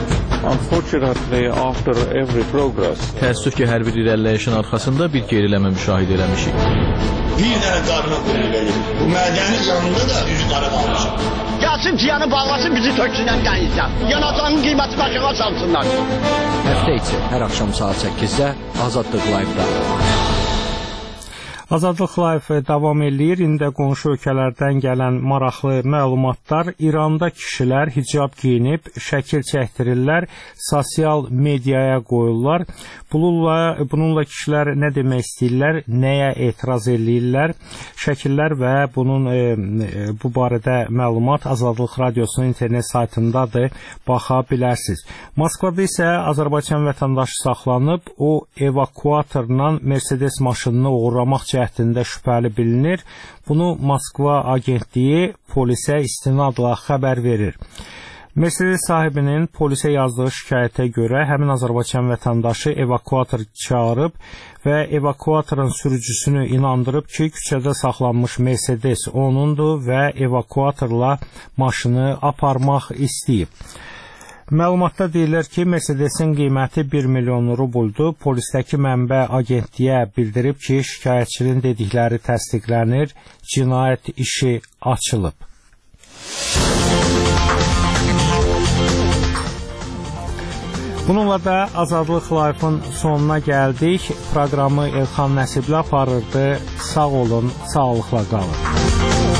S20: Təəssüf ki, hər bir irəliləyişin arxasında bir geriləmə müşahidə eləmişik.
S21: Bir dənə qarına qulluq edir. Bu mədəni yanında da üzü qara qalmışıq. Gəlsin ciyanı bağlasın, bizi töksünən qənizdən. Yanacağının qiyməti başına çalsınlar.
S20: Həftə içi hər axşam saat 8-də Azadlıq Live-da.
S12: Azadlıq Live davam eləyir. İndi qonşu ölkələrdən gələn maraqlı məlumatlar. İranda kişilər hicab geyinib, şəkil çəkdirirlər, sosial mediaya qoyurlar. Bununla kişilər nə demək istəyirlər, nəyə etiraz eləyirlər? Şəkillər və bu barədə məlumat Azadlıq Radiosunun internet saytındadır, baxa bilərsiniz. Moskvada isə Azərbaycan vətəndaşı saxlanıb, o evakuatorla Mercedes maşınını uğurlamaq cəhdində şübhəli bilinir. Bunu Moskva agentliyi polisə istinadla xəbər verir. Mercedes sahibinin polisə yazdığı şikayətə görə həmin Azərbaycan vətəndaşı evakuator çağırıb və evakuatorun sürücüsünü inandırıb ki, küçədə saxlanmış Mercedes onundur və evakuatorla maşını aparmaq istəyib. Məlumatda deyilir ki, Mercedesin qiyməti 1 milyon rubuldur. Polisdəki mənbə agentliyə bildirib ki, şikayətçinin dedikləri təsdiqlənir, cinayət işi açılıb. Bununla da Azadlıq Live-ın sonuna gəldik. Proqramı Elxan Nəsibli aparırdı. Sağ olun, sağlıqla qalın.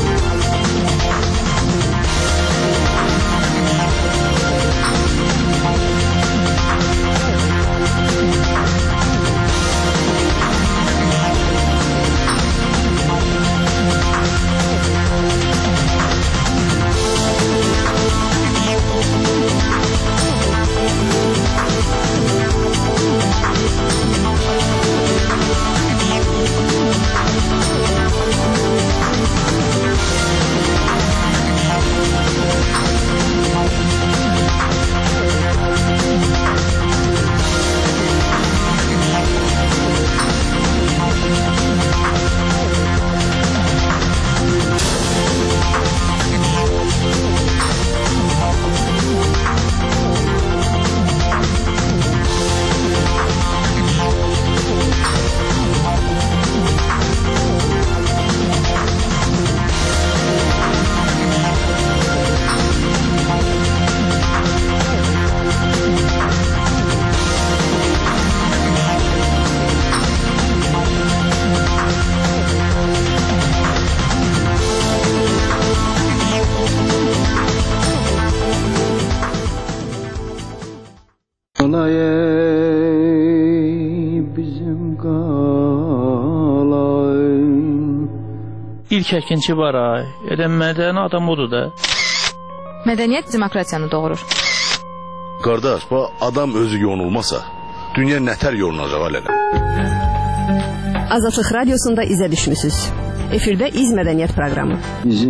S19: İlk əkinçi var ay. Elə mədəni adam odur da.
S13: Mədəniyyət demokratiyanı doğurur.
S3: Qardaş, bu adam özü yonulmasa, dünya nətər yolunacaq alələ?
S22: Azadlıq Radiosunda izə düşmüsünüz. Efirdə İz Mədəniyyət proqramı.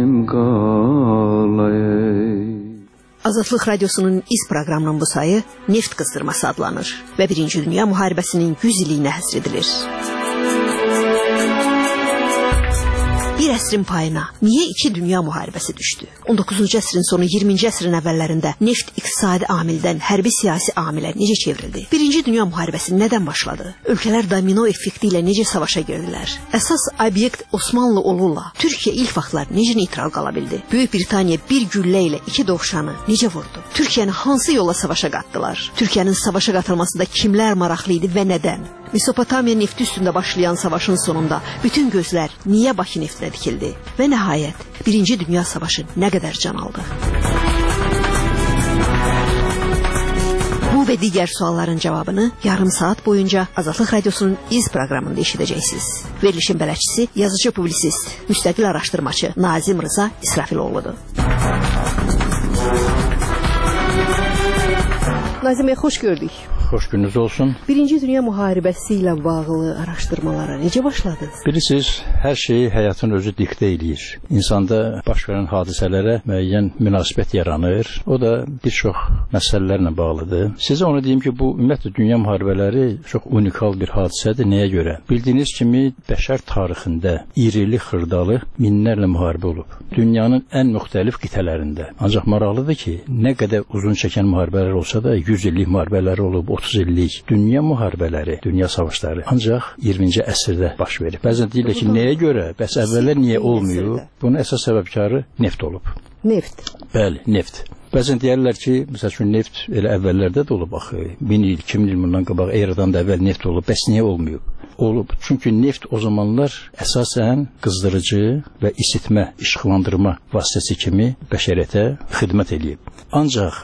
S22: Azadlıq Radiosunun İz proqramının bu sayı Neft qızdırması adlanır və 1-ci Dünya müharibəsinin 100 illiyinə həsr edilir. Bir əsrin payına niyə 2 dünya müharibəsi düşdü? 19-cu əsrin sonu 20-ci əsrin əvvəllərində neft iqtisadi amildən hərbi siyasi amilə necə çevrildi? 1-ci dünya müharibəsi nədən başladı? Ölkələr domino effekti ilə necə savaşa girdilər? Əsas obyekt Osmanlı olurla Türkiyə ilk vaxtlar necə neytral qala bildi? Böyük Britaniya bir güllə ilə 2 dovşanı necə vurdu? Türkiyəni hansı yolla savaşa qatdılar? Türkiyənin savaşa qatılmasında kimlər maraqlı idi və nədən? Mesopotamiya nefti üstündə başlayan savaşın sonunda bütün gözlər niyə Bakı neftinə dikildi? Və nəhayət, 1-ci Dünya Savaşı nə qədər can aldı? Bu və digər sualların cavabını yarım saat boyunca Azadlıq Radiosunun İz proqramında eşidəcəksiniz. Verilişin bələdçisi, yazıcı publisist, müstəqil araşdırmaçı Nazim Rıza İsrafiloğludur. Nazim Bey, xoş gördük.
S23: Xoş gününüz olsun.
S22: 1-ci Dünya müharibəsi ilə bağlı araşdırmalara necə başladınız?
S23: Bilirsiniz, hər şeyi həyatın özü diktə eləyir. İnsanda baş verən hadisələrə müəyyən münasibət yaranır. O da bir çox məsələlərlə bağlıdır. Sizə onu deyim ki, bu ümumiyyətlə dünya müharibələri çox unikal bir hadisədir. Nəyə görə? Bildiyiniz kimi bəşər tarixində irili xırdalı minlərlə müharibə olub. Dünyanın ən müxtəlif qitələrində. Ancaq maraqlıdır ki, nə qədər uzun çəkən müharibələr olsa da 100 illik müharibələr olub, 30 illik dünya müharibələri, dünya savaşları ancaq 20-ci əsrdə baş verib. Bəzən deyirlər ki, nəyə görə? Bəs əvvəllər niyə olmuyor? Bunun əsas səbəbkarı neft olub.
S22: Neft?
S23: Bəli, neft. Bəzən deyərlər ki, məsəl üçün neft elə əvvəllərdə də olub axı. 1000 il, 2000 il bundan qabaq eradan da əvvəl neft olub. Bəs niyə olmuyor? Olub. Çünki neft o zamanlar əsasən qızdırıcı və isitmə, işıqlandırma vasitəsi kimi bəşəriyyətə xidmət edib. Ancaq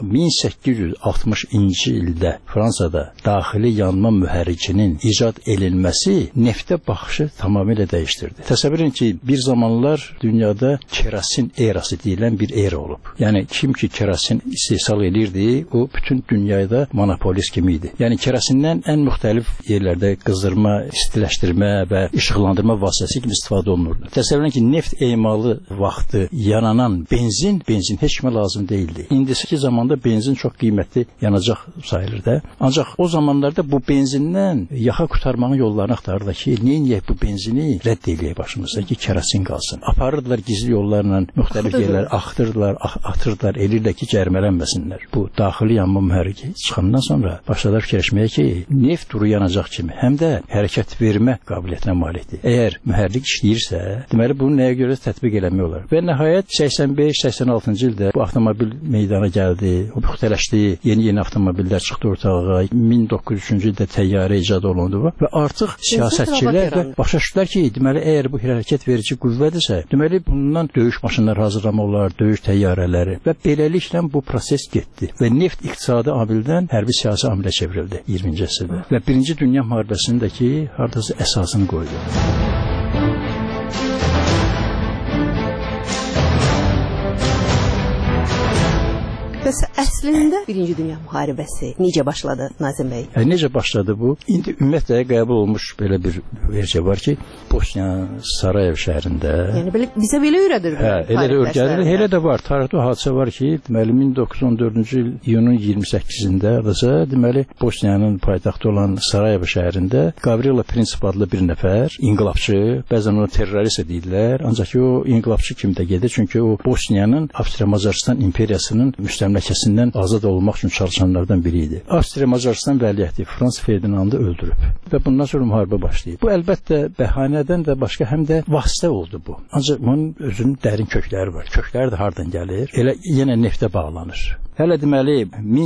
S23: 1860-cı ildə Fransada daxili yanma mühərrikinin icad edilməsi neftə baxışı tamamilə dəyişdirdi. Təsəvvür edin ki, bir zamanlar dünyada kerasin erası deyilən bir era olub. Yəni kim ki kerasin istehsal edirdi, o bütün dünyada monopolist kimi idi. Yəni kerasindən ən müxtəlif yerlərdə qızdırma, istiləşdirmə və işıqlandırma vasitəsi kimi istifadə olunurdu. Təsəvvür edin ki, neft emalı vaxtı yananan benzin heç kimə lazım deyildi. İndiki zamanda benzin çox qiymətli yanacaq sayılır da. Ancaq o zamanlarda bu benzindən yaxa qurtarmağın yollarını axtarırlar ki, niyə bu benzini rədd eləyək başımızda ki, kerasin qalsın. Aparırdılar gizli yollarla müxtəlif yerlərə, axtırdılar, atırdılar, elirlər ki, cərmələnməsinlər. Bu daxili yanma mühərriki çıxandan sonra başladılar fikirləşməyə ki, neft duru yanacaq kimi həm də hərəkət vermə qabiliyyətinə malikdir. Əgər mühərrik işləyirsə, deməli bunu nəyə görə tətbiq eləmək olar? Və nəhayət 85-86-cı ildə bu avtomobil meydana gəldi, o müxtələşdi, yeni avtomobillər çıxdı ortalığa. 1903-cü ildə təyyarə icad olundu və artıq siyasətçilər də başa düşdülər ki, deməli əgər bu hərəkət verici qüvvədirsə, deməli bundan döyüş maşınları hazırlamaq olar, döyüş təyyarələri və beləliklə bu proses getdi və neft iqtisadi amildən hərbi siyasi amilə çevrildi 20-ci əsrdə və 1-ci Dünya müharibəsindəki hardasa əsasını qoydu.
S22: Bəs əslində 1-ci Dünya müharibəsi necə başladı Nazim bəy?
S23: Necə başladı bu? İndi ümumiyyətlə qəbul olmuş belə bir vercə var ki, Bosniya Sarayev şəhərində.
S22: Yəni bizə belə öyrədir.
S23: Elə də öyrədir. Elə də var. Tarixdə hadisə var ki, deməli 1914-cü il iyunun 28-də deməli Bosniyanın paytaxtı olan Sarayev şəhərində Gavrilo Prinsip adlı bir nəfər inqilabçı, bəzən onu terrorist deyirlər, ancaq o inqilabçı kimi də gedir, çünki o Bosniyanın Avstriya-Macaristan imperiyasının müstəmləkəsindən azad olmaq üçün çalışanlardan biri idi. Avstriya-Macaristan vəliəhdi Frans Ferdinandı öldürüb və bundan sonra müharibə başlayıb. Bu əlbəttə bəhanədən də başqa həm də vasitə oldu bu. Ancaq bunun özünün dərin kökləri var. Kökləri də hardan gəlir? Elə yenə neftə bağlanır. Hələ deməli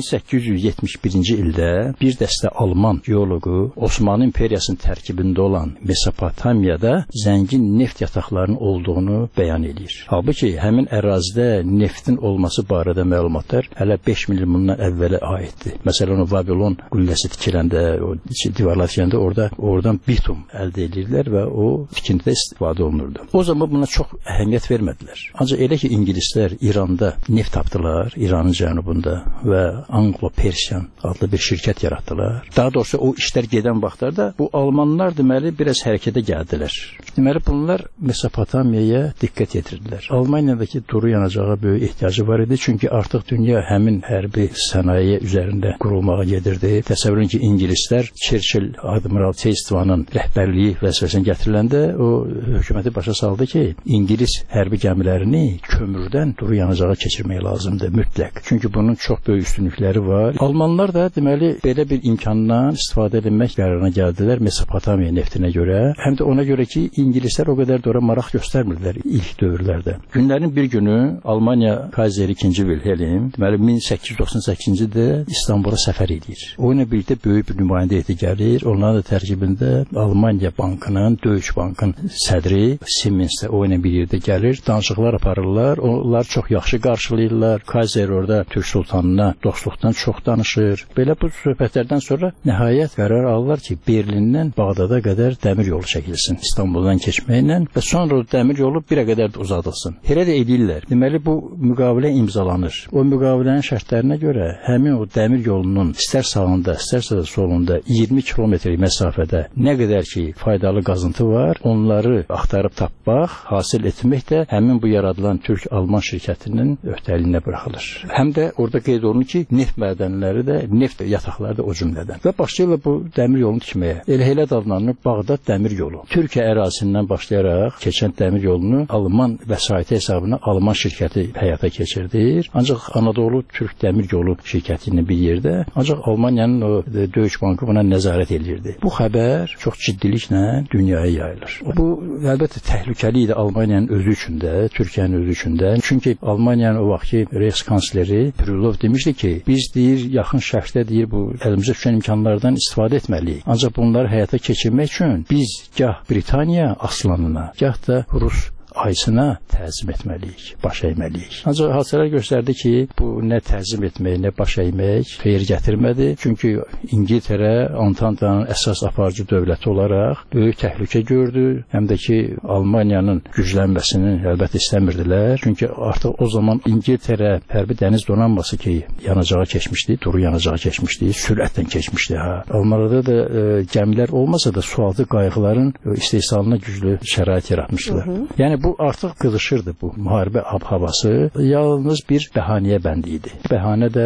S23: 1871-ci ildə bir dəstə Alman geoloqu Osmanlı İmperiyasının tərkibində olan Mesopotamiyada zəngin neft yataqlarının olduğunu bəyan edir. Halbuki həmin ərazidə neftin olması barədə məlumatlar hələ 5 milyon bundan əvvələ aiddir. Məsələn, o Vavilon qülləsi tikiləndə, o divarlar tikiləndə oradan bitum əldə edirlər və o tikintidə istifadə olunurdu. O zaman buna çox əhəmiyyət vermədilər. Ancaq elə ki, İngilislər İranda neft tapdılar, İranın cənubunda və Anglo-Persian adlı bir şirkət yaratdılar. Daha doğrusu o işlər gedən vaxtlarda bu Almanlar deməli biraz hərəkətə gəldilər. Deməli bunlar Mesopotamiyaya diqqət yetirdilər. Almaniyadakı duru yanacağa böyük ehtiyacı var idi, çünki artıq dünya həmin hərbi sənaye üzərində qurulmağa gedirdi. Təsəvvür edin ki, İngilislər Churchill Admiral Chestvanın rəhbərliyi vəzifəsinə gətiriləndə o hökuməti başa saldı ki, İngilis hərbi gəmilərini kömürdən duru yanacağa keçirmək lazımdır mütləq. Çünki bunun çox böyük üstünlükləri var. Almanlar da deməli belə bir imkandan istifadə etmək qərarına gəldilər Mesopotamiya neftinə görə. Həm də ona görə ki, İngilislər o qədər də ora maraq göstərmirdilər ilk dövrlərdə. Günlərin bir günü Almaniya Kayseri 2. Wilhelm deməli 1898-ci ildə İstanbula səfər edir. O ilə birlikdə böyük bir nümayəndə heyəti gəlir. Onların da tərkibində Almaniya Bankının, Deutsche Bankın sədri Siemens də o ilə bir yerdə gəlir. Danışıqlar aparırlar. Onlar çox yaxşı qarşılayırlar. Kayser orada Türk sultanına dostluqdan çox danışır. Belə bu söhbətlərdən sonra nəhayət qərar alırlar ki, Berlindən Bağdada qədər dəmir yolu çəkilsin İstanbuldan keçməklə və sonra o dəmir yolu birə qədər də uzadılsın. Elə də edirlər. Deməli bu müqavilə imzalanır. O müqavilənin şərtlərinə görə həmin o dəmir yolunun istər sağında, istərsə də solunda 20 kilometrlik məsafədə nə qədər ki faydalı qazıntı var, onları axtarıb tapmaq, hasil etmək də həmin bu yaradılan Türk-Alman şirkətinin öhdəliyinə buraxılır. Həm də orada qeyd olunur ki, neft mədənləri də, neft yataqları da o cümlədən. Və başlayırlar bu dəmir yolunu tikməyə. Elə adlanır Bağdad dəmir yolu. Türkiyə ərazisindən başlayaraq keçən dəmir yolunu Alman vəsaiti hesabına Alman şirkəti həyata keçirdir. Ancaq Anadolu Türk dəmir yolu şirkətinin bir yerdə, ancaq Almaniyanın o Deutsche Bankı buna nəzarət edirdi. Bu xəbər çox ciddiliklə dünyaya yayılır. Bu əlbəttə təhlükəli idi Almaniyanın özü üçün də, Türkiyənin özü üçün də. Çünki Almaniyanın o vaxtki Reichskansleri Krylov demişdi ki, biz deyir yaxın şərqdə deyir bu əlimizə düşən imkanlardan istifadə etməliyik. Ancaq bunları həyata keçirmək üçün biz gah Britaniya aslanına, gah da Rus ayısına təzim etməliyik, baş əyməliyik. Ancaq hadisələr göstərdi ki, bu nə təzim etmək, nə baş əymək xeyir gətirmədi. Çünki İngiltərə Antantanın əsas aparıcı dövləti olaraq böyük təhlükə gördü. Həm də ki, Almaniyanın güclənməsini əlbəttə istəmirdilər. Çünki artıq o zaman İngiltərə hərbi dəniz donanması ki, yanacağa keçmişdi, duru yanacağa keçmişdi, sürətlə keçmişdi. Almanlarda da gəmilər olmasa da sualtı qayıqların istehsalına güclü şərait yaratmışdılar. Yəni bu artıq qızışırdı bu müharibə havası. Yalnız bir bəhanəyə bəndi idi. Bəhanə də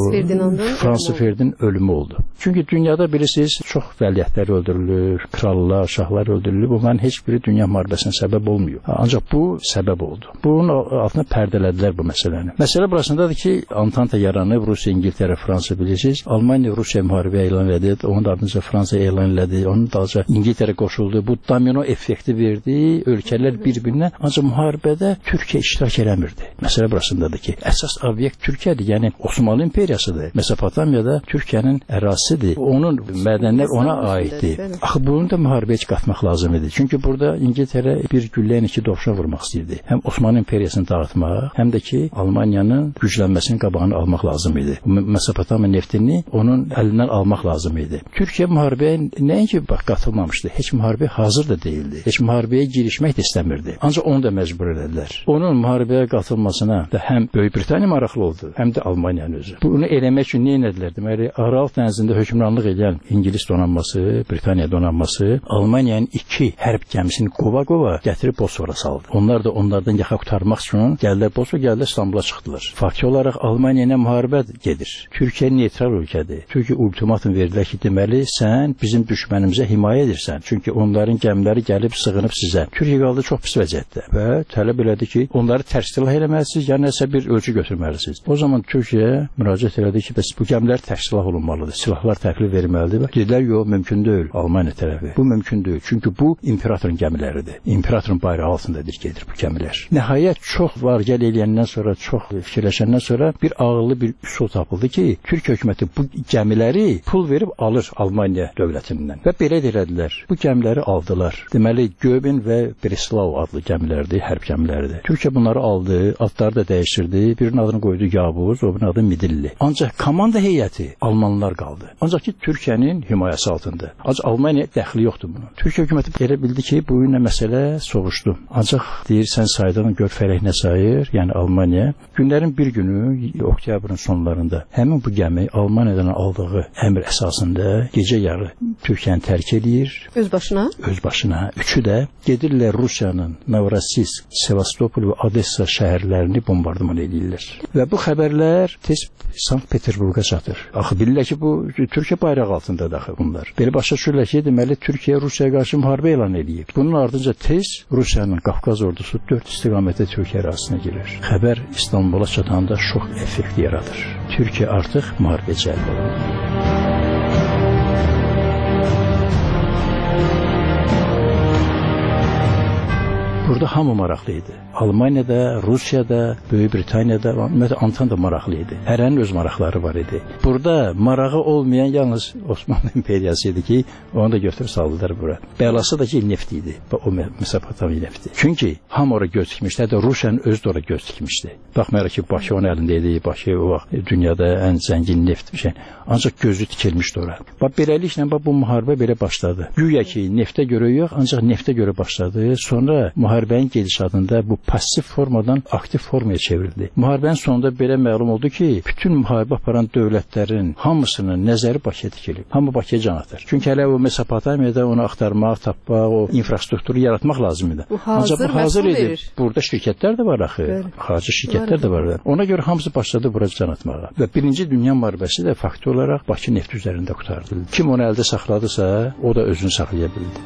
S23: Fransız Ferdinandın ölümü oldu. Çünki dünyada bilirsiniz çox vəliyyətlər öldürülür, krallar, şahlar öldürülür. Bunların heç biri dünya müharibəsinə səbəb olmuyor. Ancaq bu səbəb oldu. Bunun altına pərdələdilər bu məsələni. Məsələ burasındadır ki, Antanta yaranıb, Rusiya, İngiltərə, Fransa bilirsiniz. Almaniya Rusiya müharibə elan elədi, onun ardınca Fransa elan elədi, onun dalınca İngiltərə qoşuldu. Bu domino effekti verdi. Ölkələr bir-birinə ancaq müharibədə Türkiyə iştirak eləmirdi. Məsələ burasındadır ki, əsas obyekt Türkiyədir, yəni Osmanlı İmperiyasıdır. Mesopotamiyada Türkiyənin ərazisidir. Onun mədənlər ona aiddir. Axı bunu da müharibəyə qatmaq lazım idi. Çünki burada İngiltərə bir güllə ilə iki dovşan vurmaq istəyirdi. Həm Osmanlı İmperiyasını dağıtmaq, həm də ki, Almaniyanın güclənməsinin qabağını almaq lazım idi. Mesopotamiya neftini onun əlindən almaq lazım idi. Türkiyə müharibəyə nəinki qatılmamışdı, heç müharibəyə hazır da deyildi. Heç müharibəyə girişmək də istəmirdi. Ancaq onu da məcbur elədilər. Onun müharibəyə qatılmasına da həm Böyük Britaniya maraqlı oldu, həm də Almaniyanın özü. Bunu eləmək üçün nə etdilər? Deməli, Aral dənizində hökmranlıq edən İngilis donanması, Britaniya donanması Almaniyanın 2 hərb gəmisini qova-qova gətirib Bosfora saldı. Onlar da onlardan yaxa qurtarmaq üçün gəldilər Bosfora, gəldilər İstanbula çıxdılar. Faktiki olaraq Almaniya ilə müharibə gedir. Türkiyə neytral ölkədir. Türkiyə ultimatum verdilər ki, deməli, sən bizim düşmənimizə himayə edirsən. Çünki onların gəmiləri gəlib sığınıb sizə. Türkiyə qaldı çox pis vəziyyətdə. əlbəttə. Və tələb elədi ki, onları tərksilah eləməlisiniz, ya nəsə bir ölçü götürməlisiniz. O zaman Türkiyə müraciət elədi ki, bəs bu gəmilər tərksilah olunmalıdır, silahlar təhvil verilməlidir. Dedilər, yox, mümkün deyil. Almaniya tərəfi. Bu mümkün deyil. Çünki bu imperatorun gəmiləridir. İmperatorun bayrağı altındadır gedir bu gəmilər. Nəhayət çox var gəl eləyəndən sonra, çox fikirləşəndən sonra bir ağıllı bir üsul tapıldı ki, Türkiyə hökuməti bu gəmiləri pul verib alır Almaniya dövlətindən. Və belə elədilər. Bu gəmiləri aldılar. Deməli, Göbin və Breslau adlı gəmilərdir, hərb gəmiləridir. Türkiyə bunları aldı, adları da dəyişdirdi. Birinin adını qoydu Yavuz, o birinin adı Midilli. Ancaq komanda heyəti Almanlar qaldı. Ancaq ki, Türkiyənin himayəsi altında. Ancaq Almaniya dəxli yoxdur bunun. Türkiyə hökuməti elə bildi ki, bu ilə məsələ soğuşdu. Ancaq deyirsən saydan gör fərək nə sayır, yəni Almaniya. Günlərin bir günü, oktyabrın sonlarında həmin bu gəmi Almaniyadan aldığı əmr əsasında gecə yarı Türkiyəni tərk edir.
S22: Öz başına? Öz
S23: başına. Üçü də gedirlər Rusiyanın Novorossiysk, Sevastopol və Odessa şəhərlərini bombardıman edirlər. Və bu xəbərlər tez Sankt-Peterburqa çatır. Axı bilirlər ki, bu Türkiyə bayrağı altındadır axı bunlar. Belə başa düşürlər ki, deməli Türkiyə Rusiyaya qarşı müharibə elan edib. Bunun ardınca tez Rusiyanın Qafqaz ordusu 4 istiqamətdə Türkiyə ərazisinə girir. Xəbər İstanbula çatanda şok effekti yaradır. Türkiyə artıq müharibə cəlb olunur. Burada hamı maraqlı idi. Almaniyada, Rusiyada, Böyük Britaniyada, ümumiyyətlə Antanta maraqlı idi. Hərənin öz maraqları var idi. Burada marağı olmayan yalnız Osmanlı imperiyası idi ki, onu da götürüb saldılar bura. Bəlası da ki, neft idi. O Mesopotamiya nefti. Çünki hamı ora göz dikmişdi, hətta Rusiyanın özü də ora göz dikmişdi. Baxmayaraq ki, Bakı onun əlində idi, Bakı o vaxt dünyada ən zəngin neft bir şey. Ancaq gözü tikilmişdi ora. Beləliklə, bu müharibə belə başladı. Güya ki, neftə görə yox, ancaq neftə görə başladı. Sonra müharibənin gedişatında bu pasiv formadan aktiv formaya çevrildi. Müharibənin sonunda belə məlum oldu ki, bütün müharibə aparan dövlətlərin hamısının nəzəri Bakıya dikilib. Hamı Bakıya can atır. Çünki hələ o Mesopotamiyada onu axtarmaq, tapmaq, o infrastrukturu yaratmaq lazım idi. Ancaq bu hazır idi. Burada şirkətlər də var axı. Xarici şirkətlər də var. Ona görə hamısı başladı bura can atmağa. Və Birinci Dünya müharibəsi də faktör olaraq Bakı nefti üzərində qurtardı. Kim onu əldə saxladısa, o da özünü saxlaya bildi.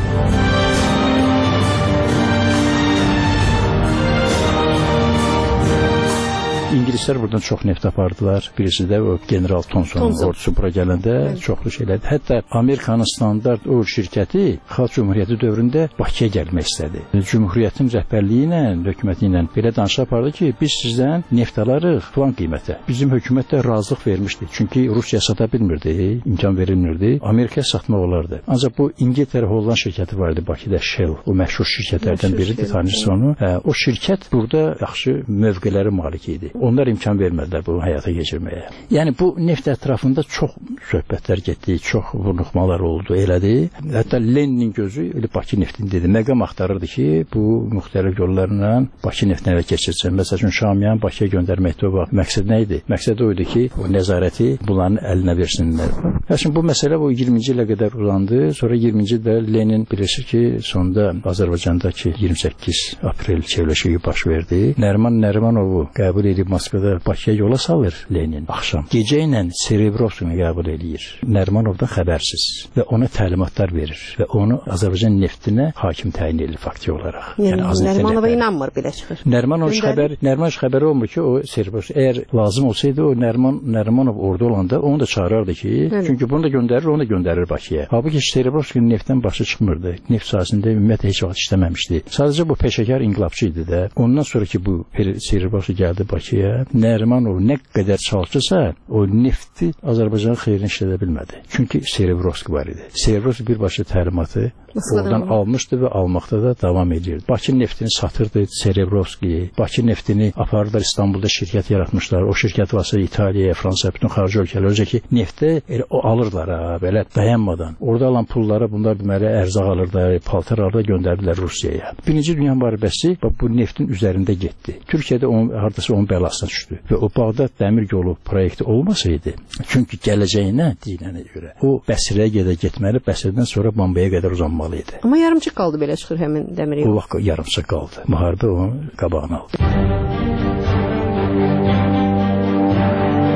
S23: İngilislər buradan çox neft apardılar. Birisi də o General Thomsonun ordusu bura gələndə çoxlu şeylər. Hətta Amerikanın standart o şirkəti Xalq Cümhuriyyəti dövründə Bakıya gəlmək istədi. Cümhuriyyətin rəhbərliyi ilə, hökuməti ilə belə danışıq apardı ki, biz sizdən neft alarıq falan qiymətə. Bizim hökumət də razılıq vermişdi. Çünki Rusiya sata bilmirdi, imkan verilmirdi. Amerikaya satmaq olardı. Ancaq bu İngiltərə Holland şirkəti vardı Bakıda, Shell. O məşhur şirkətlərdən biridir, tanıyırsınız onu. O şirkət burada yaxşı mövqelərə malik idi. Onlar imkan vermədilər bunu həyata keçirməyə. Yəni bu neft ətrafında çox söhbətlər getdi, çox vurnuxmalar oldu, elədi. Hətta Leninin gözü elə Bakı neftini dedi. Məqam axtarırdı ki, bu müxtəlif yollarla Bakı neftini ələ keçirsin. Məsələn, Şamiyan Bakıya göndərməkdə o vaxt məqsəd nə idi? Məqsəd o idi ki, o nəzarəti bunların əlinə versinlər. Hətta bu məsələ bu 20-ci ilə qədər uzandı. Sonra 20-ci ildə Lenin bilirsiniz ki, sonda Azərbaycandakı 28 aprel çevrilişi baş verdi. Nəriman Nərimanovu qəbul edib Moskvada Bakıya yola salır Lenin axşam. Gecə ilə Serebrovskini qəbul edir. Nərimanovdan xəbərsiz və ona təlimatlar verir və onu Azərbaycan neftinə hakim təyin edir fakti olaraq.
S22: Yəni Nərimanova inanmır belə çıxır.
S23: Nərimanov xəbəri olmur ki, o Serebrovski əgər lazım olsaydı o Nərimanov orada olanda onu da çağırardı ki, çünki bunu da göndərir, onu da göndərir Bakıya. Halbuki Serebrovskinin neftdən başı çıxmırdı. Neft sahəsində ümumiyyətlə heç vaxt işləməmişdi. Sadəcə bu peşəkar inqilabçı idi də. Ondan sonra ki bu Serebrovski gəldi Bakıya, Nərimanov nə qədər çalışırsa, o nefti Azərbaycanın xeyrinə işlədə bilmədi. Çünki Serebrovski var idi. Serebrovski birbaşa təlimatı oradan almışdı və almaqda da davam edirdi. Bakı neftini satırdı Serebrovski. Bakı neftini apardılar İstanbulda şirkət yaratmışlar. O şirkət vasitəsilə İtaliyaya, Fransaya, bütün xarici ölkələrə öncə ki, neftə o alırlar ha, belə dayanmadan. Orada alan pullara bunlar deməli ərzaq alırlar, paltar alırlar, göndərdilər Rusiyaya. Birinci Dünya müharibəsi bu neftin üzərində getdi. Türkiyədə hardasa onun bəlasına düşdü. Və o Bağdad dəmir yolu proyekti olmasaydı, çünki gələcəyinə deyilənə görə o Bəsrəyə getməli, Bəsrədən sonra Bambaya qədər uzanmalı idi.
S22: Amma yarımçıq qaldı belə çıxır həmin dəmir yolu.
S23: O vaxt yarımçıq qaldı. Müharibə onun qabağını aldı.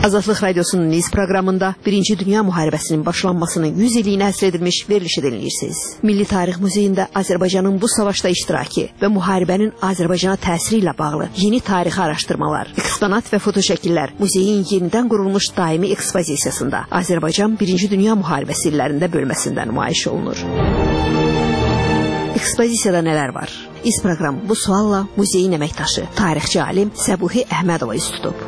S22: Azadlıq Radiosunun Niz proqramında 1-ci Dünya Müharibəsinin başlanmasının 100 illiyinə həsr edilmiş verilişi dinləyirsiniz. Milli Tarix Muzeyində Azərbaycanın bu savaşda iştirakı və müharibənin Azərbaycana təsiri ilə bağlı yeni tarixi araşdırmalar, eksponat və fotoşəkillər muzeyin yenidən qurulmuş daimi ekspozisiyasında Azərbaycan 1-ci Dünya Müharibəsi illərində bölməsində nümayiş olunur. Ekspozisiyada nələr var? İz proqram bu sualla muzeyin əməkdaşı, tarixçi alim Səbuhi Əhmədova üz tutub.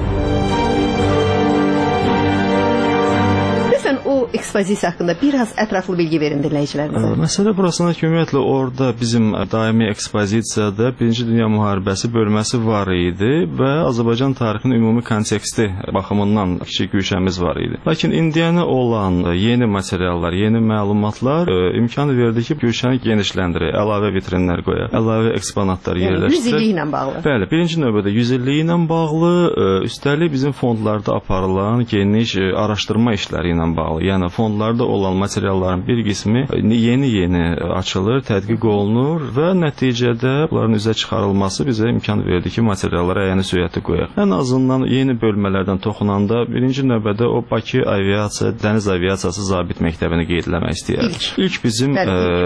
S22: O ekspozisiya haqqında biraz ətraflı bilgi verin dinləyicilərimizə.
S2: Məsələ burasında ki, ümumiyyətlə orada bizim daimi ekspozisiyada 1-ci Dünya Müharibəsi bölməsi var idi və Azərbaycan tarixinin ümumi konteksti baxımından kiçik güşəmiz var idi. Lakin indiyənə olan yeni materiallar, yeni məlumatlar imkan verdi ki, güşəni genişləndirək, əlavə vitrinlər qoyaq, əlavə eksponatlar yerləşdirək.
S22: 100 illiyi ilə bağlı.
S2: Bəli, birinci növbədə 100 illiyi ilə bağlı, üstəlik bizim fondlarda aparılan geniş araşdırma işləri ilə bağlı. Yəni fondlarda olan materialların bir qismi yeni açılır, tədqiq olunur və nəticədə bunların üzə çıxarılması bizə imkan verdi ki, materiallara əyəni sürəti qoyaq. Ən azından yeni bölmələrdən toxunanda birinci növbədə o Bakı aviasiya, dəniz aviasiyası zabit məktəbini qeydləmək istəyirəm. İlk bizim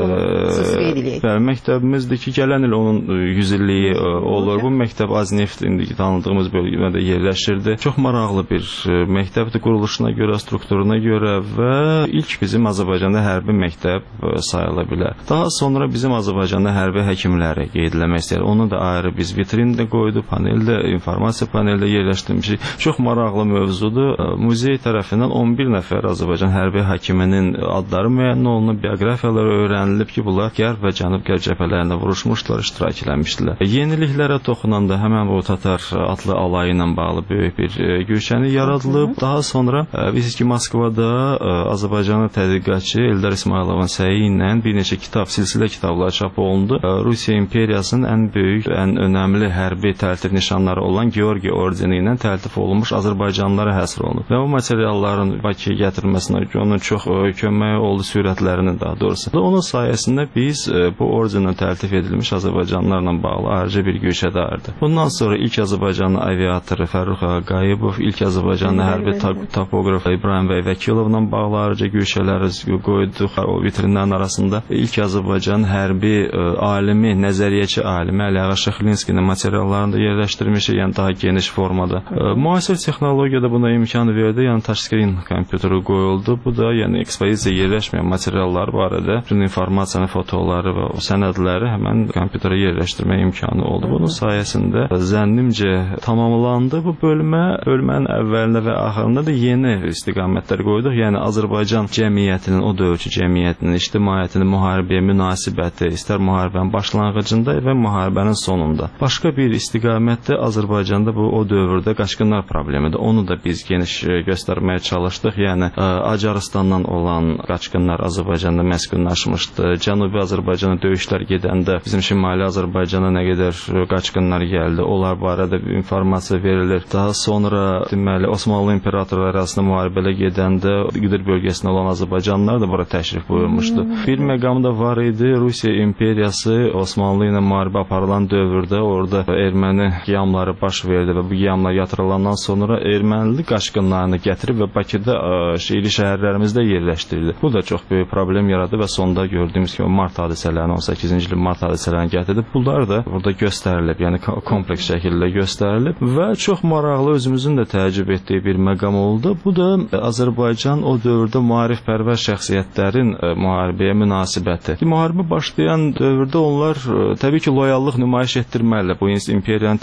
S2: məktəbimizdir ki, gələn il onun 100 illiyi olur. Bu məktəb Azneft indi tanıdığımız bölgədə yerləşirdi. Çox maraqlı bir məktəbdir quruluşuna görə, strukturuna görə və ilk bizim Azərbaycanda hərbi məktəb sayıla bilər. Daha sonra bizim Azərbaycanda hərbi həkimləri qeydləmək istəyir. Onu da ayrı biz vitrində qoydu, paneldə, informasiya paneldə yerləşdirmişik. Çox maraqlı mövzudur. Muzey tərəfindən 11 nəfər Azərbaycan hərbi həkiminin adları müəyyən olunub, bioqrafiyaları öyrənilib ki, bunlar Qərb və Cənub-Qərb cəbhələrində vuruşmuşlar, iştirak eləmişdilər. Yeniliklərə toxunanda həmən bu Tatar adlı alayı ilə bağlı böyük bir güşəni yaradılıb. Daha sonra bilirsiniz ki, Moskvada Azərbaycanlı tədqiqatçı Eldar İsmayılovun səyi ilə bir neçə kitab, silsilə kitablar çap olundu. Rusiya imperiyasının ən böyük, ən önəmli hərbi təltif nişanları olan Georgiy ordeni ilə təltif olunmuş Azərbaycanlılara həsr olunub. Və o materialların Bakıya gətirilməsinə onun çox köməyi oldu, sürətlərinin daha doğrusu. Onun sayəsində biz bu ordenlə təltif edilmiş Azərbaycanlılarla bağlı ayrıca bir güşədardı. Bundan sonra ilk Azərbaycanlı aviatoru Fərrux Qayıbov, ilk Azərbaycanlı hərbi topoqraf İbrahim bəy Vəkilovla bağlı ayrıca güşələri qoyduq o vitrinlərin arasında. İlk Azərbaycan hərbi alimi, nəzəriyyəçi alimi Əliağa Şıxlinskinin materiallarını da yerləşdirmişik, yəni daha geniş formada. Müasir texnologiyada buna imkan verdi, yəni touchscreen kompüteri qoyuldu. Bu da yəni ekspozisiya yerləşməyən materiallar barədə bütün informasiyanı, fotoları və sənədləri həmən kompüterə yerləşdirmək imkanı oldu. Bunun sayəsində zənnimcə tamamlandı bu bölmə. Bölmənin əvvəlində və axırında da yeni istiqamətlər qoyduq. Yəni Azərbaycan cəmiyyətinin, o dövrkü cəmiyyətinin, ictimaiyyətinin müharibəyə münasibəti, istər müharibənin başlanğıcında və müharibənin sonunda. Başqa bir istiqamətdə Azərbaycanda bu o dövrdə qaçqınlar problemidir. Onu da biz geniş göstərməyə çalışdıq. Yəni Acarıstandan olan qaçqınlar Azərbaycanda məskunlaşmışdı. Cənubi Azərbaycana döyüşlər gedəndə bizim Şimali Azərbaycana nə qədər qaçqınlar gəldi, onlar barədə informasiya verilir. Daha sonra deməli Osmanlı imperatorları arasında müharibələ gedəndə Qıdır bölgəsində olan Azərbaycanlılar da bura təşrif buyurmuşdu. Bir məqam da var idi. Rusiya imperiyası Osmanlı ilə müharibə aparılan dövrdə orada erməni qiyamları baş verdi və bu qiyamlar yatırılandan sonra ermənili qaçqınlarını gətirib və Bakıda şəhərli şəhərlərimizdə yerləşdirdi. Bu da çox böyük problem yaradı və sonda gördüyümüz kimi mart hadisələrini, 18-ci ilin mart hadisələrini gətirib. Bunlar da burada göstərilib, yəni kompleks şəkildə göstərilib və çox maraqlı, özümüzün də təəccüb etdiyi bir məqam oldu. Bu da Azərbaycan o dövrdə maarifpərvər şəxsiyyətlərin müharibəyə münasibəti. Müharibə başlayan dövrdə onlar təbii ki, loyallıq nümayiş etdirməlidir. Bu imperiyanın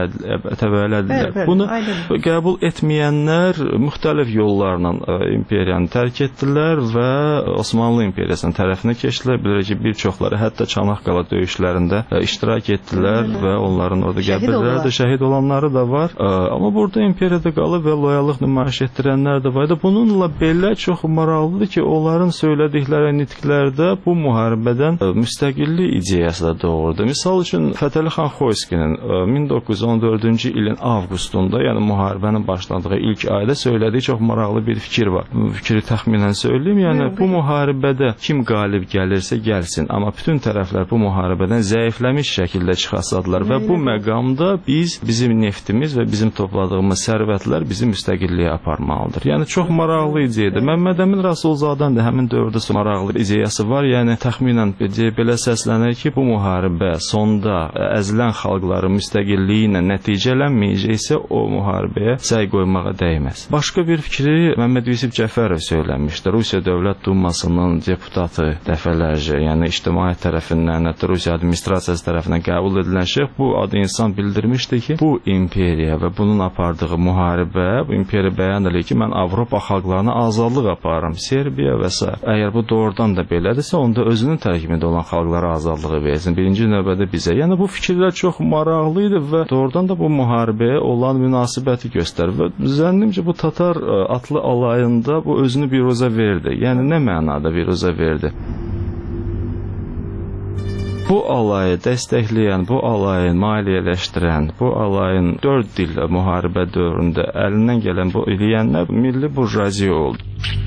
S2: təbəələdilər. Bunu qəbul etməyənlər müxtəlif yollarla imperiyanı tərk etdilər və Osmanlı imperiyasının tərəfinə keçdilər. Bilir ki, bir çoxları hətta Çanaqqala döyüşlərində iştirak etdilər və onların orada qəbirlərdə şəhid olanları da var. Amma burada imperiyada qalıb və loyallıq nümayiş etdirənlər də var. Bununla belə elə çox maraqlıdır ki, onların söylədikləri nitqlərdə bu müharibədən müstəqillik ideyası da doğurdu. Misal üçün Fətəli xan Xoyskinin 1914-cü ilin avqustunda, yəni müharibənin başladığı ilk ayda söylədiyi çox maraqlı bir fikir var. Bu fikri təxminən söyləyim, yəni bu müharibədə kim qalib gəlirsə gəlsin, amma bütün tərəflər bu müharibədən zəifləmiş şəkildə çıxasadılar və bu məqamda bizim neftimiz və bizim topladığımız sərvətlər bizi müstəqilliyə aparmalıdır. Yəni çox maraqlı ideyadır. Məmməd Əmin Rasulzadənin də həmin dövrdə maraqlı ideyası var. Yəni təxminən belə səslənir ki, bu müharibə sonda əzilən xalqların müstəqilliyi ilə nəticələnməyəcəksə o müharibəyə səy qoymağa dəyməz. Başqa bir fikri Məmməd Yusif Cəfərov söyləmişdir. Rusiya Dövlət Dumasının deputatı dəfələrcə, yəni ictimaiyyət tərəfindən, hətta Rusiya administrasiyası tərəfindən qəbul edilən şəxs bu adı insan bildirmişdi ki, bu imperiya və bunun apardığı müharibə, bu imperiya bəyan edir ki, mən Avropa xalqlarına azadlıq aparıram, Serbiya və s. Əgər bu doğrudan da belədirsə, onda özünün tərkibində olan xalqlara azadlığı versin, birinci növbədə bizə. Yəni bu fikirlər çox maraqlı idi və doğrudan da bu müharibəyə olan münasibəti göstərir və zənnimcə bu Tatar atlı alayında bu özünü biruzə verdi. Yəni nə mənada biruzə verdi? Bu alayı dəstəkləyən, bu alayı maliyyələşdirən, bu alayın 4 il müharibə dövründə əlindən gələn bu eləyənlər milli burjuaziya oldu.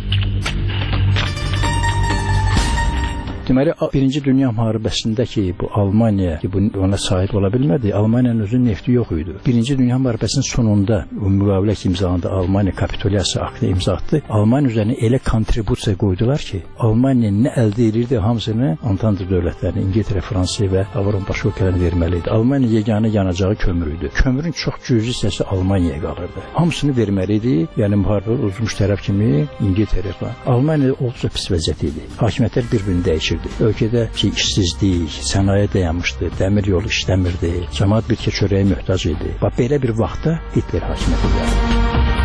S23: Deməli, Birinci Dünya müharibəsində ki, bu Almaniya ki, ona sahib ola bilmədi, Almaniyanın özünün nefti yox idi. Birinci Dünya müharibəsinin sonunda müqavilə imzalandı, Almaniya kapitulyasiya aktı imza atdı. Almaniya üzərinə elə kontribusiya qoydular ki, Almaniya nə əldə edirdi, hamısını Antante dövlətlərinə, İngiltərə, Fransa və Avropa başqa ölkələrinə verməli idi. Almaniya yeganə yanacağı kömür idi. Kömürün çox cüzi hissəsi Almaniyaya qalırdı. Hamısını verməli idi, yəni müharibə uzmuş tərəf kimi İngiltərə falan. Almaniya olduqca pis vəziyyət idi. Hakimiyyətlər bir-birini dəyişirdi. Ölkədə işsizlik, sənaye dayanmışdı, dəmir yolu işləmirdi, cəmaət bir çörəyə möhtac idi. Bax, belə bir vaxtda Hitler hakimiyyətə gəldi.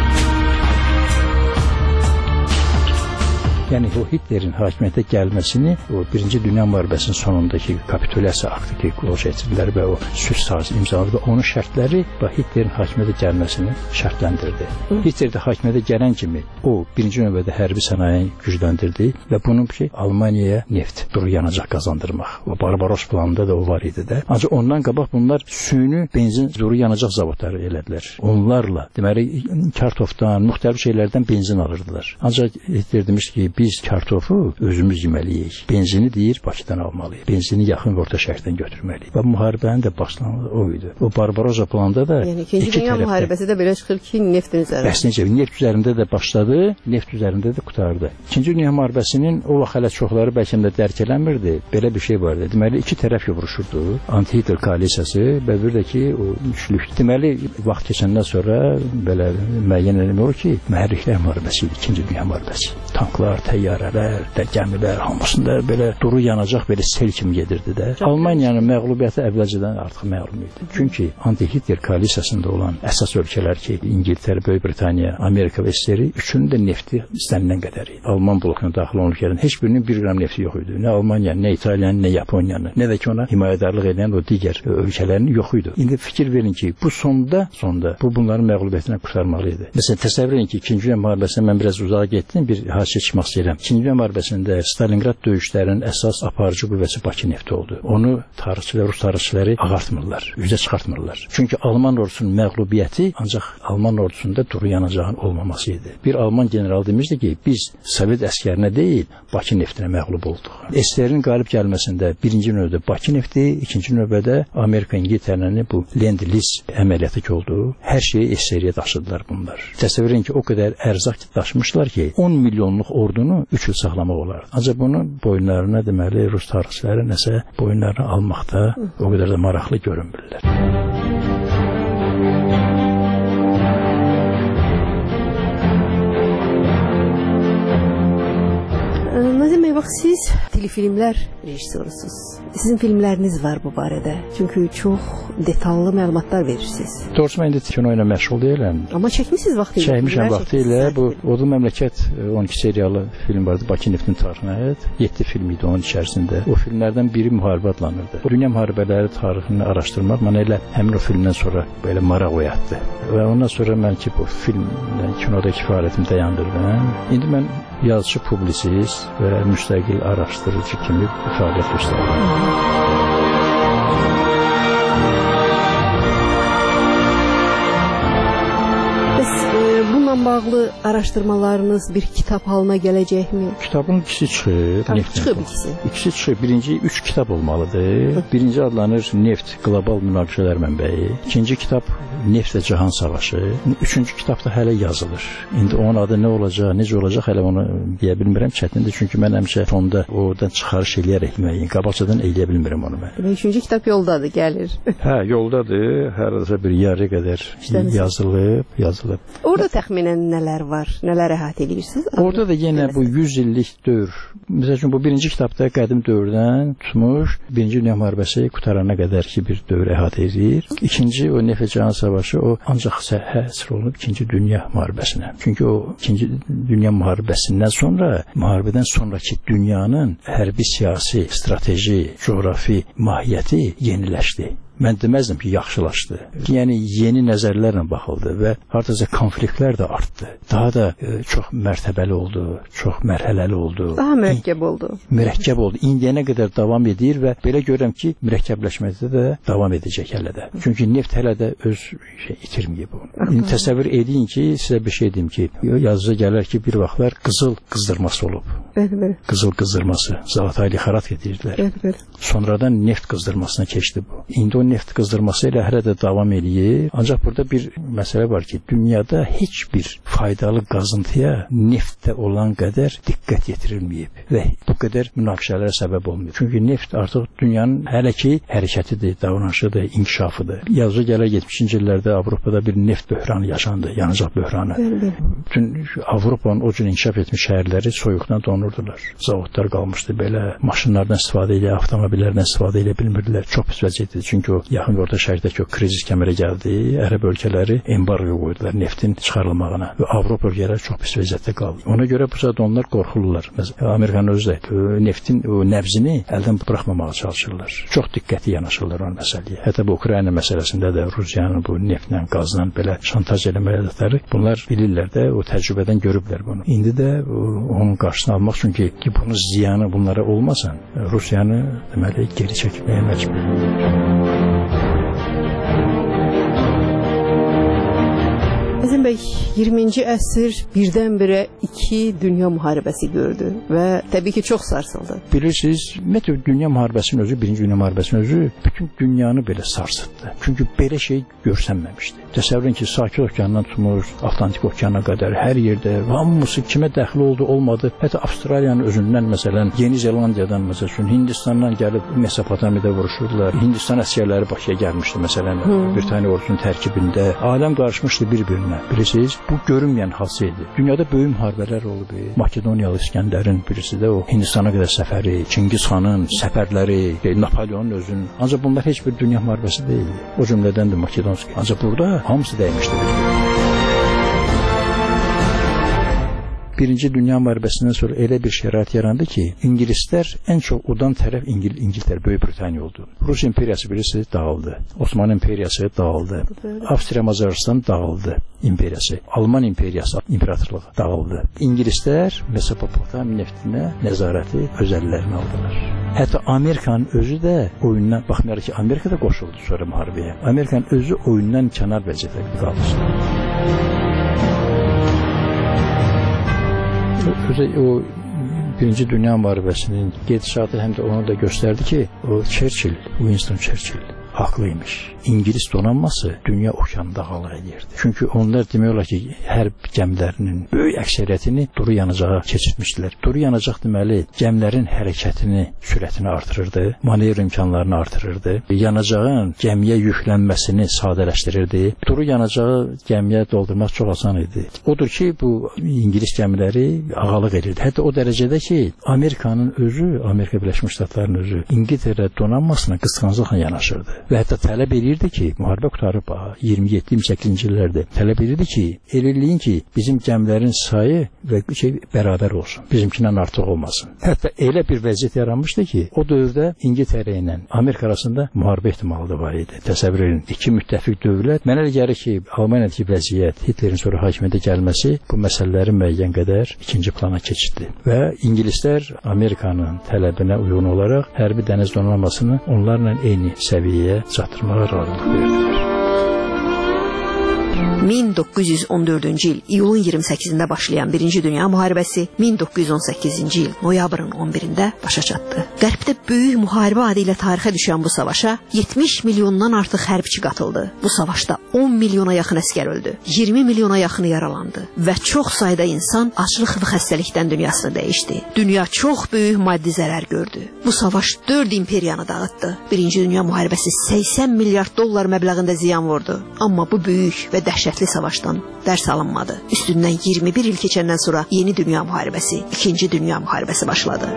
S23: Yəni o Hitlerin hakimiyyətə gəlməsini o Birinci Dünya müharibəsinin sonundakı kapitulyasiya aktı ki, qol çəkdilər və o sülh sazı imzaladı. Onun şərtləri və Hitlerin hakimiyyətə gəlməsini şərtləndirdi. Hitler də hakimiyyətə gələn kimi o birinci növbədə hərbi sənayeni gücləndirdi və bunun ki, Almaniyaya neft, duru yanacaq qazandırmaq. O Barbaros planında da o var idi də. Ancaq ondan qabaq bunlar süni benzin, duru yanacaq zavodları elədilər. Onlarla, deməli, kartofdan, müxtəlif şeylərdən benzin alırdılar. Ancaq Hitler demiş ki, biz kartofu özümüz yeməliyik. Benzini deyir Bakıdan almalıyıq. Benzini yaxın və orta şərqdən götürməliyik. Və müharibənin də başlanğıcı o idi. O Barbarossa planında da
S4: yəni İkinci Dünya müharibəsi də belə çıxır ki, neftin üzərində.
S23: Bəs necə? Neft üzərində də başladı, neft üzərində də qurtardı. İkinci Dünya müharibəsinin o vaxt hələ çoxları bəlkə də dərk eləmirdi. Belə bir şey vardı. Deməli, iki tərəf vuruşurdu. Anti-Hitler koalisiyası və bir də ki, o üçlük. Deməli, vaxt keçəndən sonra belə müəyyən edilmir ki, mühərriklər müharibəsi idi, İkinci Dünya müharibəsi. Tanklar, təyyarələr, gəmilər, hamısında belə duru yanacaq belə sel kimi gedirdi də. Almaniyanın məğlubiyyəti əvvəlcədən artıq məlum idi. Çünki anti-Hitler koalisiyasında olan əsas ölkələr ki, İngiltərə, Böyük Britaniya, Amerika və İsrail üçünün də nefti istənilən qədər idi. Alman blokuna daxil olan ölkələrin heç birinin 1 qram nefti yox idi. Nə Almaniyanın, nə İtaliyanın, nə Yaponiyanın, nə də ki ona himayədarlıq edən o digər ölkələrin yox idi. İndi fikir verin ki, bu sonda bu bunların məğlubiyyətindən qurtarmalı idi. Məsələn, təsəvvür edin ki, İkinci Dünya müharibəsindən mən biraz uzağa getdim, bir hadisə çıxmaq istəyirəm. İkinci Dünya müharibəsində Stalingrad döyüşlərinin əsas aparıcı qüvvəsi Bakı nefti oldu. Onu tarixçilər, Rus tarixçiləri ağartmırlar, üzə çıxartmırlar. Çünki Alman ordusunun məğlubiyyəti ancaq Alman ordusunda duru yanacağın olmaması idi. Bir Alman general demişdi ki, biz Sovet əskərinə deyil, Bakı neftinə məğlub olduq. SSR-in qalib gəlməsində birinci növbədə Bakı nefti, ikinci növbədə Amerika, İngiltərənin bu Lend-Liz əməliyyatı ki oldu. Hər şeyi SSR-yə daşıdılar bunlar. Təsəvvür edin ki, o qədər ərzaq daşımışlar ki, 10 milyonluq ordunu 3 il saxlamaq olar. Ancaq bunu boyunlarına deməli Rus tarixçiləri nəsə boyunlarına almaqda o qədər də maraqlı görünmürlər.
S22: Azim bəy, bax siz telefilmlər rejissorusunuz. Sizin filmləriniz var bu barədə. Çünki çox detallı məlumatlar verirsiniz.
S23: Doğrusu mən indi kino ilə məşğul deyiləm.
S22: Amma çəkmisiniz vaxtı ilə.
S23: Çəkmişəm vaxtı ilə. Bu Odlu Məmləkət 12 seriyalı film vardı. Bakı Neftin tarixinə aid. 7 film idi onun içərisində. O filmlərdən biri müharibə adlanırdı. Dünya müharibələri tarixini araşdırmaq mənə elə həmin o filmdən sonra belə maraq oyatdı. Və ondan sonra mən ki bu filmlə kinodakı fəaliyyətimi dayandırdım. İndi mən yazıcı, publisist və müstəqil araşdırıcı kimi fəaliyyət göstərirəm.
S22: Bununla bağlı araşdırmalarınız bir kitab halına gələcəkmi?
S23: Kitabın ikisi çıxıb.
S22: Çıxıb ikisi.
S23: İkisi çıxıb. Birinci 3 kitab olmalıdır. Birinci adlanır Neft Qlobal Münaqişələr Mənbəyi. İkinci kitab Neft və Cahan Savaşı. Üçüncü kitab da hələ yazılır. İndi onun adı nə olacaq, necə olacaq hələ onu deyə bilmirəm. Çətindir çünki mən həmişə fonda oradan çıxarış eləyərək müəyyən qabaqcadan eləyə bilmirəm onu mən.
S22: Üçüncü kitab yoldadır, gəlir.
S23: Hə, yoldadır. Hər bir yarı qədər yazılıb.
S22: Orada təxminən nələr var? Nələr əhatə edirsiniz?
S23: Orada da yenə bu 100 illik dövr. Məsələn bu birinci kitabda qədim dövrdən tutmuş, Birinci Dünya müharibəsi qutarana qədər ki bir dövr əhatə edir. İkinci o Neft və Cahan Savaşı o ancaq həsr olunub İkinci Dünya müharibəsinə. Çünki o İkinci Dünya müharibəsindən sonra, müharibədən sonraki dünyanın hərbi, siyasi, strateji, coğrafi mahiyyəti yeniləşdi. Mən deməzdim ki, yaxşılaşdı. Yəni yeni nəzərlərlə baxıldı və hardasa konfliktlər də artdı. Daha da çox mərtəbəli oldu, çox mərhələli oldu.
S22: Daha mürəkkəb oldu.
S23: Mürəkkəb oldu. İndiyənə qədər davam edir və belə görürəm ki, mürəkkəbləşməkdə də davam edəcək hələ də. Çünki neft hələ də öz itirməyib onu. İndi təsəvvür edin ki, sizə bir şey deyim ki, yazıca gələr ki, bir vaxtlar qızıl qızdırması olub.
S22: Bəli.
S23: Qızıl qızdırması. Zavataylı xarat getirdilər.
S22: Bəli.
S23: Sonradan neft qızdırmasına keçdi bu. İndi o neft qızdırması ilə hələ də davam eləyir. Ancaq burada bir məsələ var ki, dünyada heç bir faydalı qazıntıya neftdə olan qədər diqqət yetirilməyib və bu qədər münaqişələrə səbəb olmuyor. Çünki neft artıq dünyanın hələ ki hərəkətidir, davranışıdır, inkişafıdır. Yazıca gələ 70-ci illərdə Avropada bir neft böhranı yaşandı, yanacaq böhranı. Bütün Avropanın o cür inkişaf etmiş şəhərləri soyuqdan donurdular. Zavodlar qalmışdı belə, maşınlardan istifadə edə, avtomobillərdən istifadə edə bilmirdilər. Çox pis vəziyyətdir. Çünki o yaxın orta şərqdəki o krizis kəmərə gəldi. Ərəb ölkələri embargo qoydular neftin çıxarılmağına və Avropa ölkələri çox pis vəziyyətdə qaldı. Ona görə bu saat onlar qorxurlar. Məsələn, Amerikanın özü də neftin o nəbzini əldən buraxmamağa çalışırlar. Çox diqqətli yanaşırlar o məsələyə. Hətta bu Ukrayna məsələsində də Rusiyanın bu neftlə, qazla belə şantaj eləməkləri bunlar bilirlər də, o təcrübədən görüblər bunu. İndi də onun qarşısını almaq üçün ki, bunun ziyanı bunlara olmasın, Rusiyanı deməli geri çəkməyə məcbur.
S22: Əzim bəy, 20-ci əsr birdən-birə 2 dünya müharibəsi gördü və təbii ki, çox sarsıldı.
S23: Bilirsiniz, ümumiyyətlə dünya müharibəsinin özü, Birinci Dünya müharibəsinin özü bütün dünyanı belə sarsıtdı. Çünki belə şey görsənməmişdi. Təsəvvürün ki, Sakit okeandan tutmuş, Atlantik okeana qədər hər yerdə hamısı kimə dəxli oldu, olmadı. Hətta Avstraliyanın özündən, məsələn, Yeni Zelandiyadan, məsələn, Hindistandan gəlib Mesopotamiyada vuruşurdular. Hindistan əsgərləri Bakıya gəlmişdi, məsələn, Britaniya ordusunun tərkibində. Aləm qarışmışdı bir-birinə. Bilirsiniz, bu görünməyən hadsə idi. Dünyada böyük müharibələr olub. Makedoniyalı İskəndərin birisi də o Hindistana qədər səfəri, Çingiz xanın səfərləri, Napoleonun özünün. Ancaq bunlar heç bir dünya müharibəsi deyil. O cümlədən də Makedonski. Ancaq burada hamısı dəymişdi. Birinci Dünya müharibəsindən sonra elə bir şərait yarandı ki, İngilislər ən çox odan tərəf İngiltərə, Böyük Britaniya oldu. Rus imperiyası birisi dağıldı. Osmanlı imperiyası dağıldı. Avstriya Macaristan dağıldı imperiyası. Alman imperiyası, imperatorluğu dağıldı. İngilislər Mesopotamiya neftinə nəzarəti öz əllərinə aldılar. Hətta Amerikanın özü də oyundan, baxmayaraq ki, Amerika da qoşuldu sonra müharibəyə. Amerikanın özü oyundan kənar vəziyyətdə qaldı. O Birinci Dünya müharibəsinin gedişatı həm də onu da göstərdi ki, o Churchill, Winston Churchill haqlıymış. İngilis donanması dünya okeanında qalıq edirdi. Çünki onlar demək olar ki, hərb gəmilərinin böyük əksəriyyətini duru yanacağa keçirmişdilər. Duru yanacaq deməli, gəmilərin hərəkətini, sürətini artırırdı, manevr imkanlarını artırırdı, yanacağın gəmiyə yüklənməsini sadələşdirirdi. Duru yanacağı gəmiyə doldurmaq çox asan idi. Odur ki, bu İngilis gəmiləri ağalıq edirdi. Hətta o dərəcədə ki, Amerikanın özü, Amerika Birləşmiş Ştatlarının özü İngiltərə donanmasına qısqanclıqla yanaşırdı. Və hətta tələb edirdi ki, müharibə qutarıb 27-28-ci illərdə tələb edirdi ki, eləyin ki, bizim gəmilərin sayı və bərabər olsun. Bizimkindən artıq olmasın. Hətta elə bir vəziyyət yaranmışdı ki, o dövrdə İngiltərə ilə Amerika arasında müharibə ehtimalı da var idi. Təsəvvür edin, iki müttəfiq dövlət. Mənə elə gəlir ki, Almaniyadakı vəziyyət, Hitlerin sonra hakimiyyətə gəlməsi bu məsələlərin müəyyən qədər ikinci plana keçdi. Və İngilislər Amerikanın tələbinə uyğun olaraq hərbi dəniz donanmasını onlarla eyni səviyyəyə çatdırmağa razılıq verdilər.
S22: 1914-cü il iyulun 28-də başlayan 1-ci Dünya müharibəsi 1918-ci il noyabrın 11-də başa çatdı. Qərbdə böyük müharibə adı ilə tarixə düşən bu savaşa 70 milyondan artıq hərbçi qatıldı. Bu savaşda 10 milyona yaxın əsgər öldü, 20 milyona yaxını yaralandı və çox sayda insan aclıq və xəstəlikdən dünyasını dəyişdi. Dünya çox böyük maddi zərər gördü. Bu savaş 4 imperiyanı dağıtdı. 1-ci Dünya müharibəsi 80 milyard dollar məbləğində ziyan vurdu. Amma bu böyük və dəhşətli savaşdan dərs alınmadı. Üstündən 21 il keçəndən sonra yeni dünya müharibəsi, 2-ci dünya müharibəsi başladı.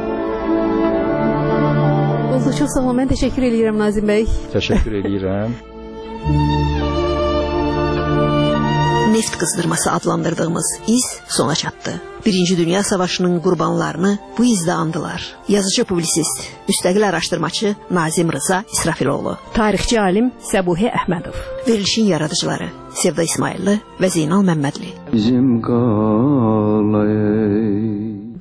S4: Oldu, çox sağ olun. Mən təşəkkür edirəm Nazim bəy.
S23: Təşəkkür edirəm.
S22: Neft qızdırması adlandırdığımız iz sona çatdı. 1-ci Dünya Savaşının qurbanlarını bu izdə andılar. Yazıcı publisist, müstəqil araşdırmaçı Nazim Rıza İsrafiloğlu,
S4: tarixçi alim Səbuhi Əhmədov,
S22: verilişin yaradıcıları Sevda İsmailli və Zeynal Məmmədli.
S23: Bizim qalay